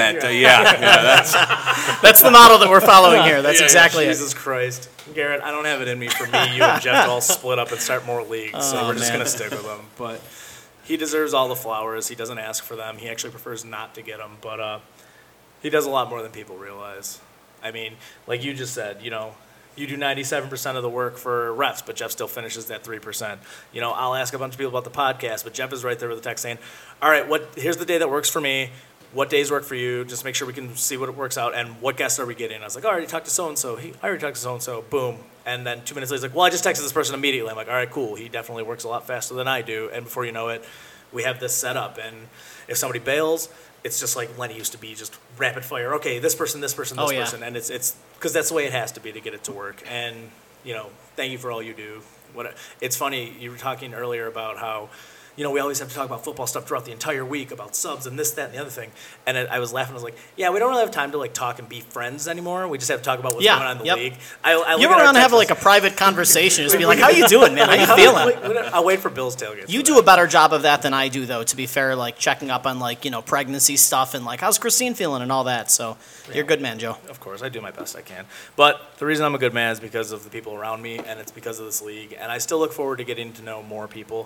That's the model that we're following here. That's exactly Jesus Christ. Garrett, I don't have it in me for me, you, and Jeff to all split up and start more leagues, so we're just going to stick with him. But he deserves all the flowers. He doesn't ask for them. He actually prefers not to get them, but he does a lot more than people realize. I mean, like you just said, you do 97% of the work for refs, but Jeff still finishes that 3%. I'll ask a bunch of people about the podcast, but Jeff is right there with the text saying, all right, here's the day that works for me. What days work for you? Just make sure we can see what it works out. And what guests are we getting? I was like, I already talked to so-and-so. I already talked to so-and-so. Boom. And then 2 minutes later, he's like, well, I just texted this person immediately. I'm like, all right, cool. He definitely works a lot faster than I do. And before you know it, we have this set up. And if somebody bails, it's just like Lenny used to be, just rapid fire. Okay, this person, this person, this person. And it's because that's the way it has to be to get it to work. And, thank you for all you do. It's funny, you were talking earlier about how, we always have to talk about football stuff throughout the entire week, about subs and this, that, and the other thing. And I was laughing. I was like, yeah, we don't really have time to talk and be friends anymore. We just have to talk about what's going on in the league. You ever want to have a private conversation? Just be like, how you doing, man? How you feeling? I'll wait for Bill's tailgate. You do a better job of that than I do, though, to be fair, checking up on, pregnancy stuff and, how's Christine feeling and all that. So you're a good man, Joe. Of course, I do my best I can. But the reason I'm a good man is because of the people around me, and it's because of this league. And I still look forward to getting to know more people.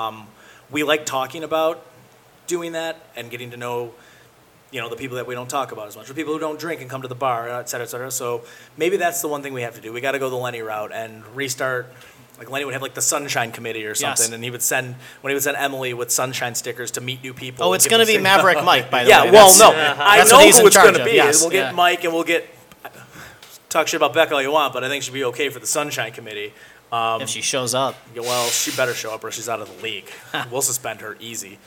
We like talking about doing that and getting to know, the people that we don't talk about as much, or people who don't drink and come to the bar, et cetera, et cetera. So maybe that's the one thing we have to do. We got to go the Lenny route and restart. Like Lenny would have the Sunshine Committee or something, and he would send Emily with Sunshine stickers to meet new people. Oh, it's going to be Maverick Mike, by the way. Yeah, well, no, I know who it's going to be. Yes, we'll get Mike and we'll talk shit about Becca all you want, but I think she'd be okay for the Sunshine Committee. If she shows up. Yeah, well, she better show up or she's out of the league. We'll suspend her easy.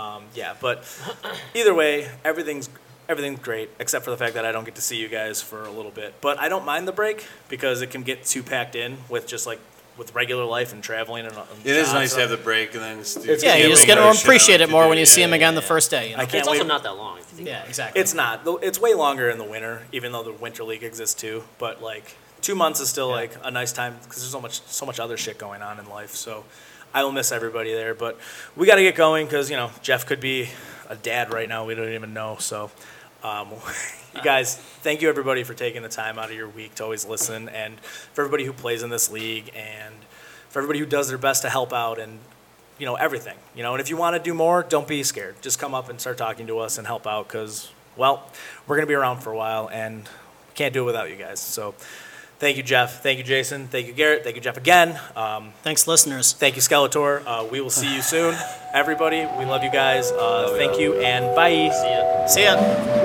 But either way, everything's great, except for the fact that I don't get to see you guys for a little bit. But I don't mind the break because it can get too packed in with just with regular life and traveling. And it is nice to have the break and then. You just get to appreciate it more when you see him again the first day. It's also not that long. Yeah, exactly. It's not. It's way longer in the winter, even though the winter league exists too. But 2 months is still a nice time because there's so much other shit going on in life. So I will miss everybody there. But we got to get going because, Jeff could be a dad right now. We don't even know. So, you guys, thank you, everybody, for taking the time out of your week to always listen, and for everybody who plays in this league, and for everybody who does their best to help out, and everything. And if you want to do more, don't be scared. Just come up and start talking to us and help out because, well, we're going to be around for a while, and we can't do it without you guys. So thank you, Jeff. Thank you, Jason. Thank you, Garrett. Thank you, Jeff, again. Thanks, listeners. Thank you, Skeletor. We will see you soon. Everybody, we love you guys. Thank you, and bye. See ya.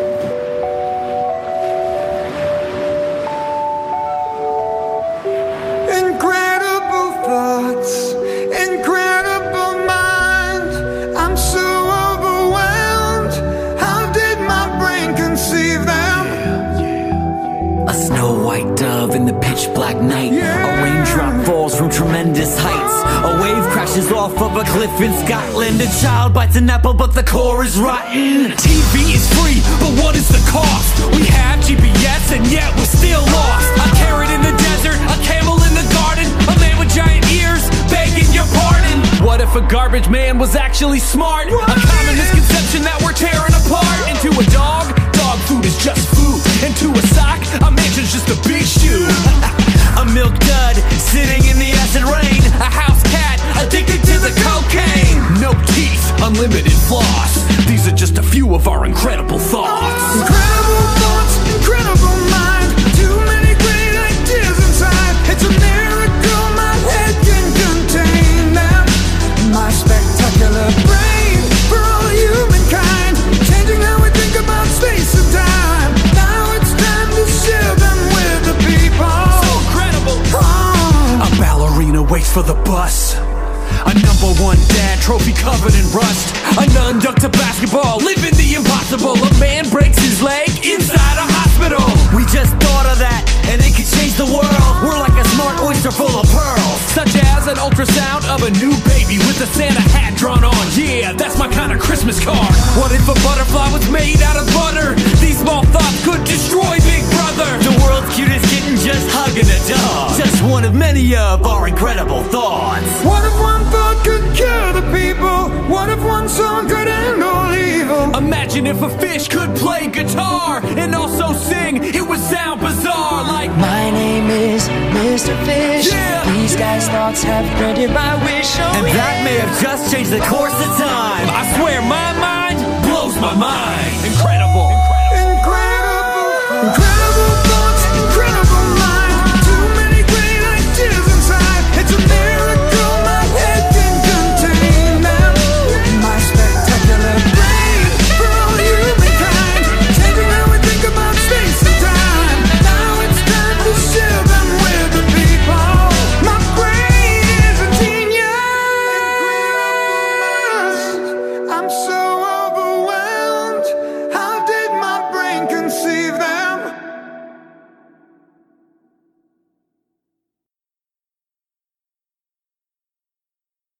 Incredible thoughts, incredible mind. I'm so overwhelmed. How did my brain conceive them? A snow white dove in the pitch black night. A raindrop falls from tremendous heights. A wave crashes off of a cliff in Scotland. A child bites an apple, but the core is rotten. TV is free, but what is the cost? We have GPS and yet we're still lost. A carrot in the desert, a camel in the garden, a man with giant ears begging your pardon. What if a garbage man was actually smart? A common misconception that we're tearing apart. Into a dog, dog food is just food. Into a sock, a mansion's just a big shoe. A milk dud sitting in the acid rain. A house cat addicted to the cocaine. No teeth, unlimited floss. These are just a few of our incredible thoughts. Incredible thoughts, incredible mind. Too many great ideas inside. It's a miracle my head can contain them. My spectacular brain for all humankind, changing how we think about space and time. Now it's time to share them with the people. So incredible. Oh. A ballerina waits for the bus. A #1 dad, trophy covered in rust. A nun ducked a basketball, living the impossible. A man breaks his leg inside a hospital. We just thought of that, and it could change the world. We're like a smart oyster full of pearls. Such as an ultrasound of a new baby with a Santa hat drawn on. Yeah, that's my kind of Christmas card. What if a butterfly was made out of butter? These small thoughts could destroy Big Brother. The world's cutest kitten just hugging a dog. Just one of many of our incredible thoughts. What if one thought could cure the people? What if one song could end all evil? Imagine if a fish could play guitar and also sing. It would sound bizarre like my name is Mr. Fish. Yeah. These guys' thoughts have granted my wish. And that may have just changed the course of time. I swear my mind blows my mind.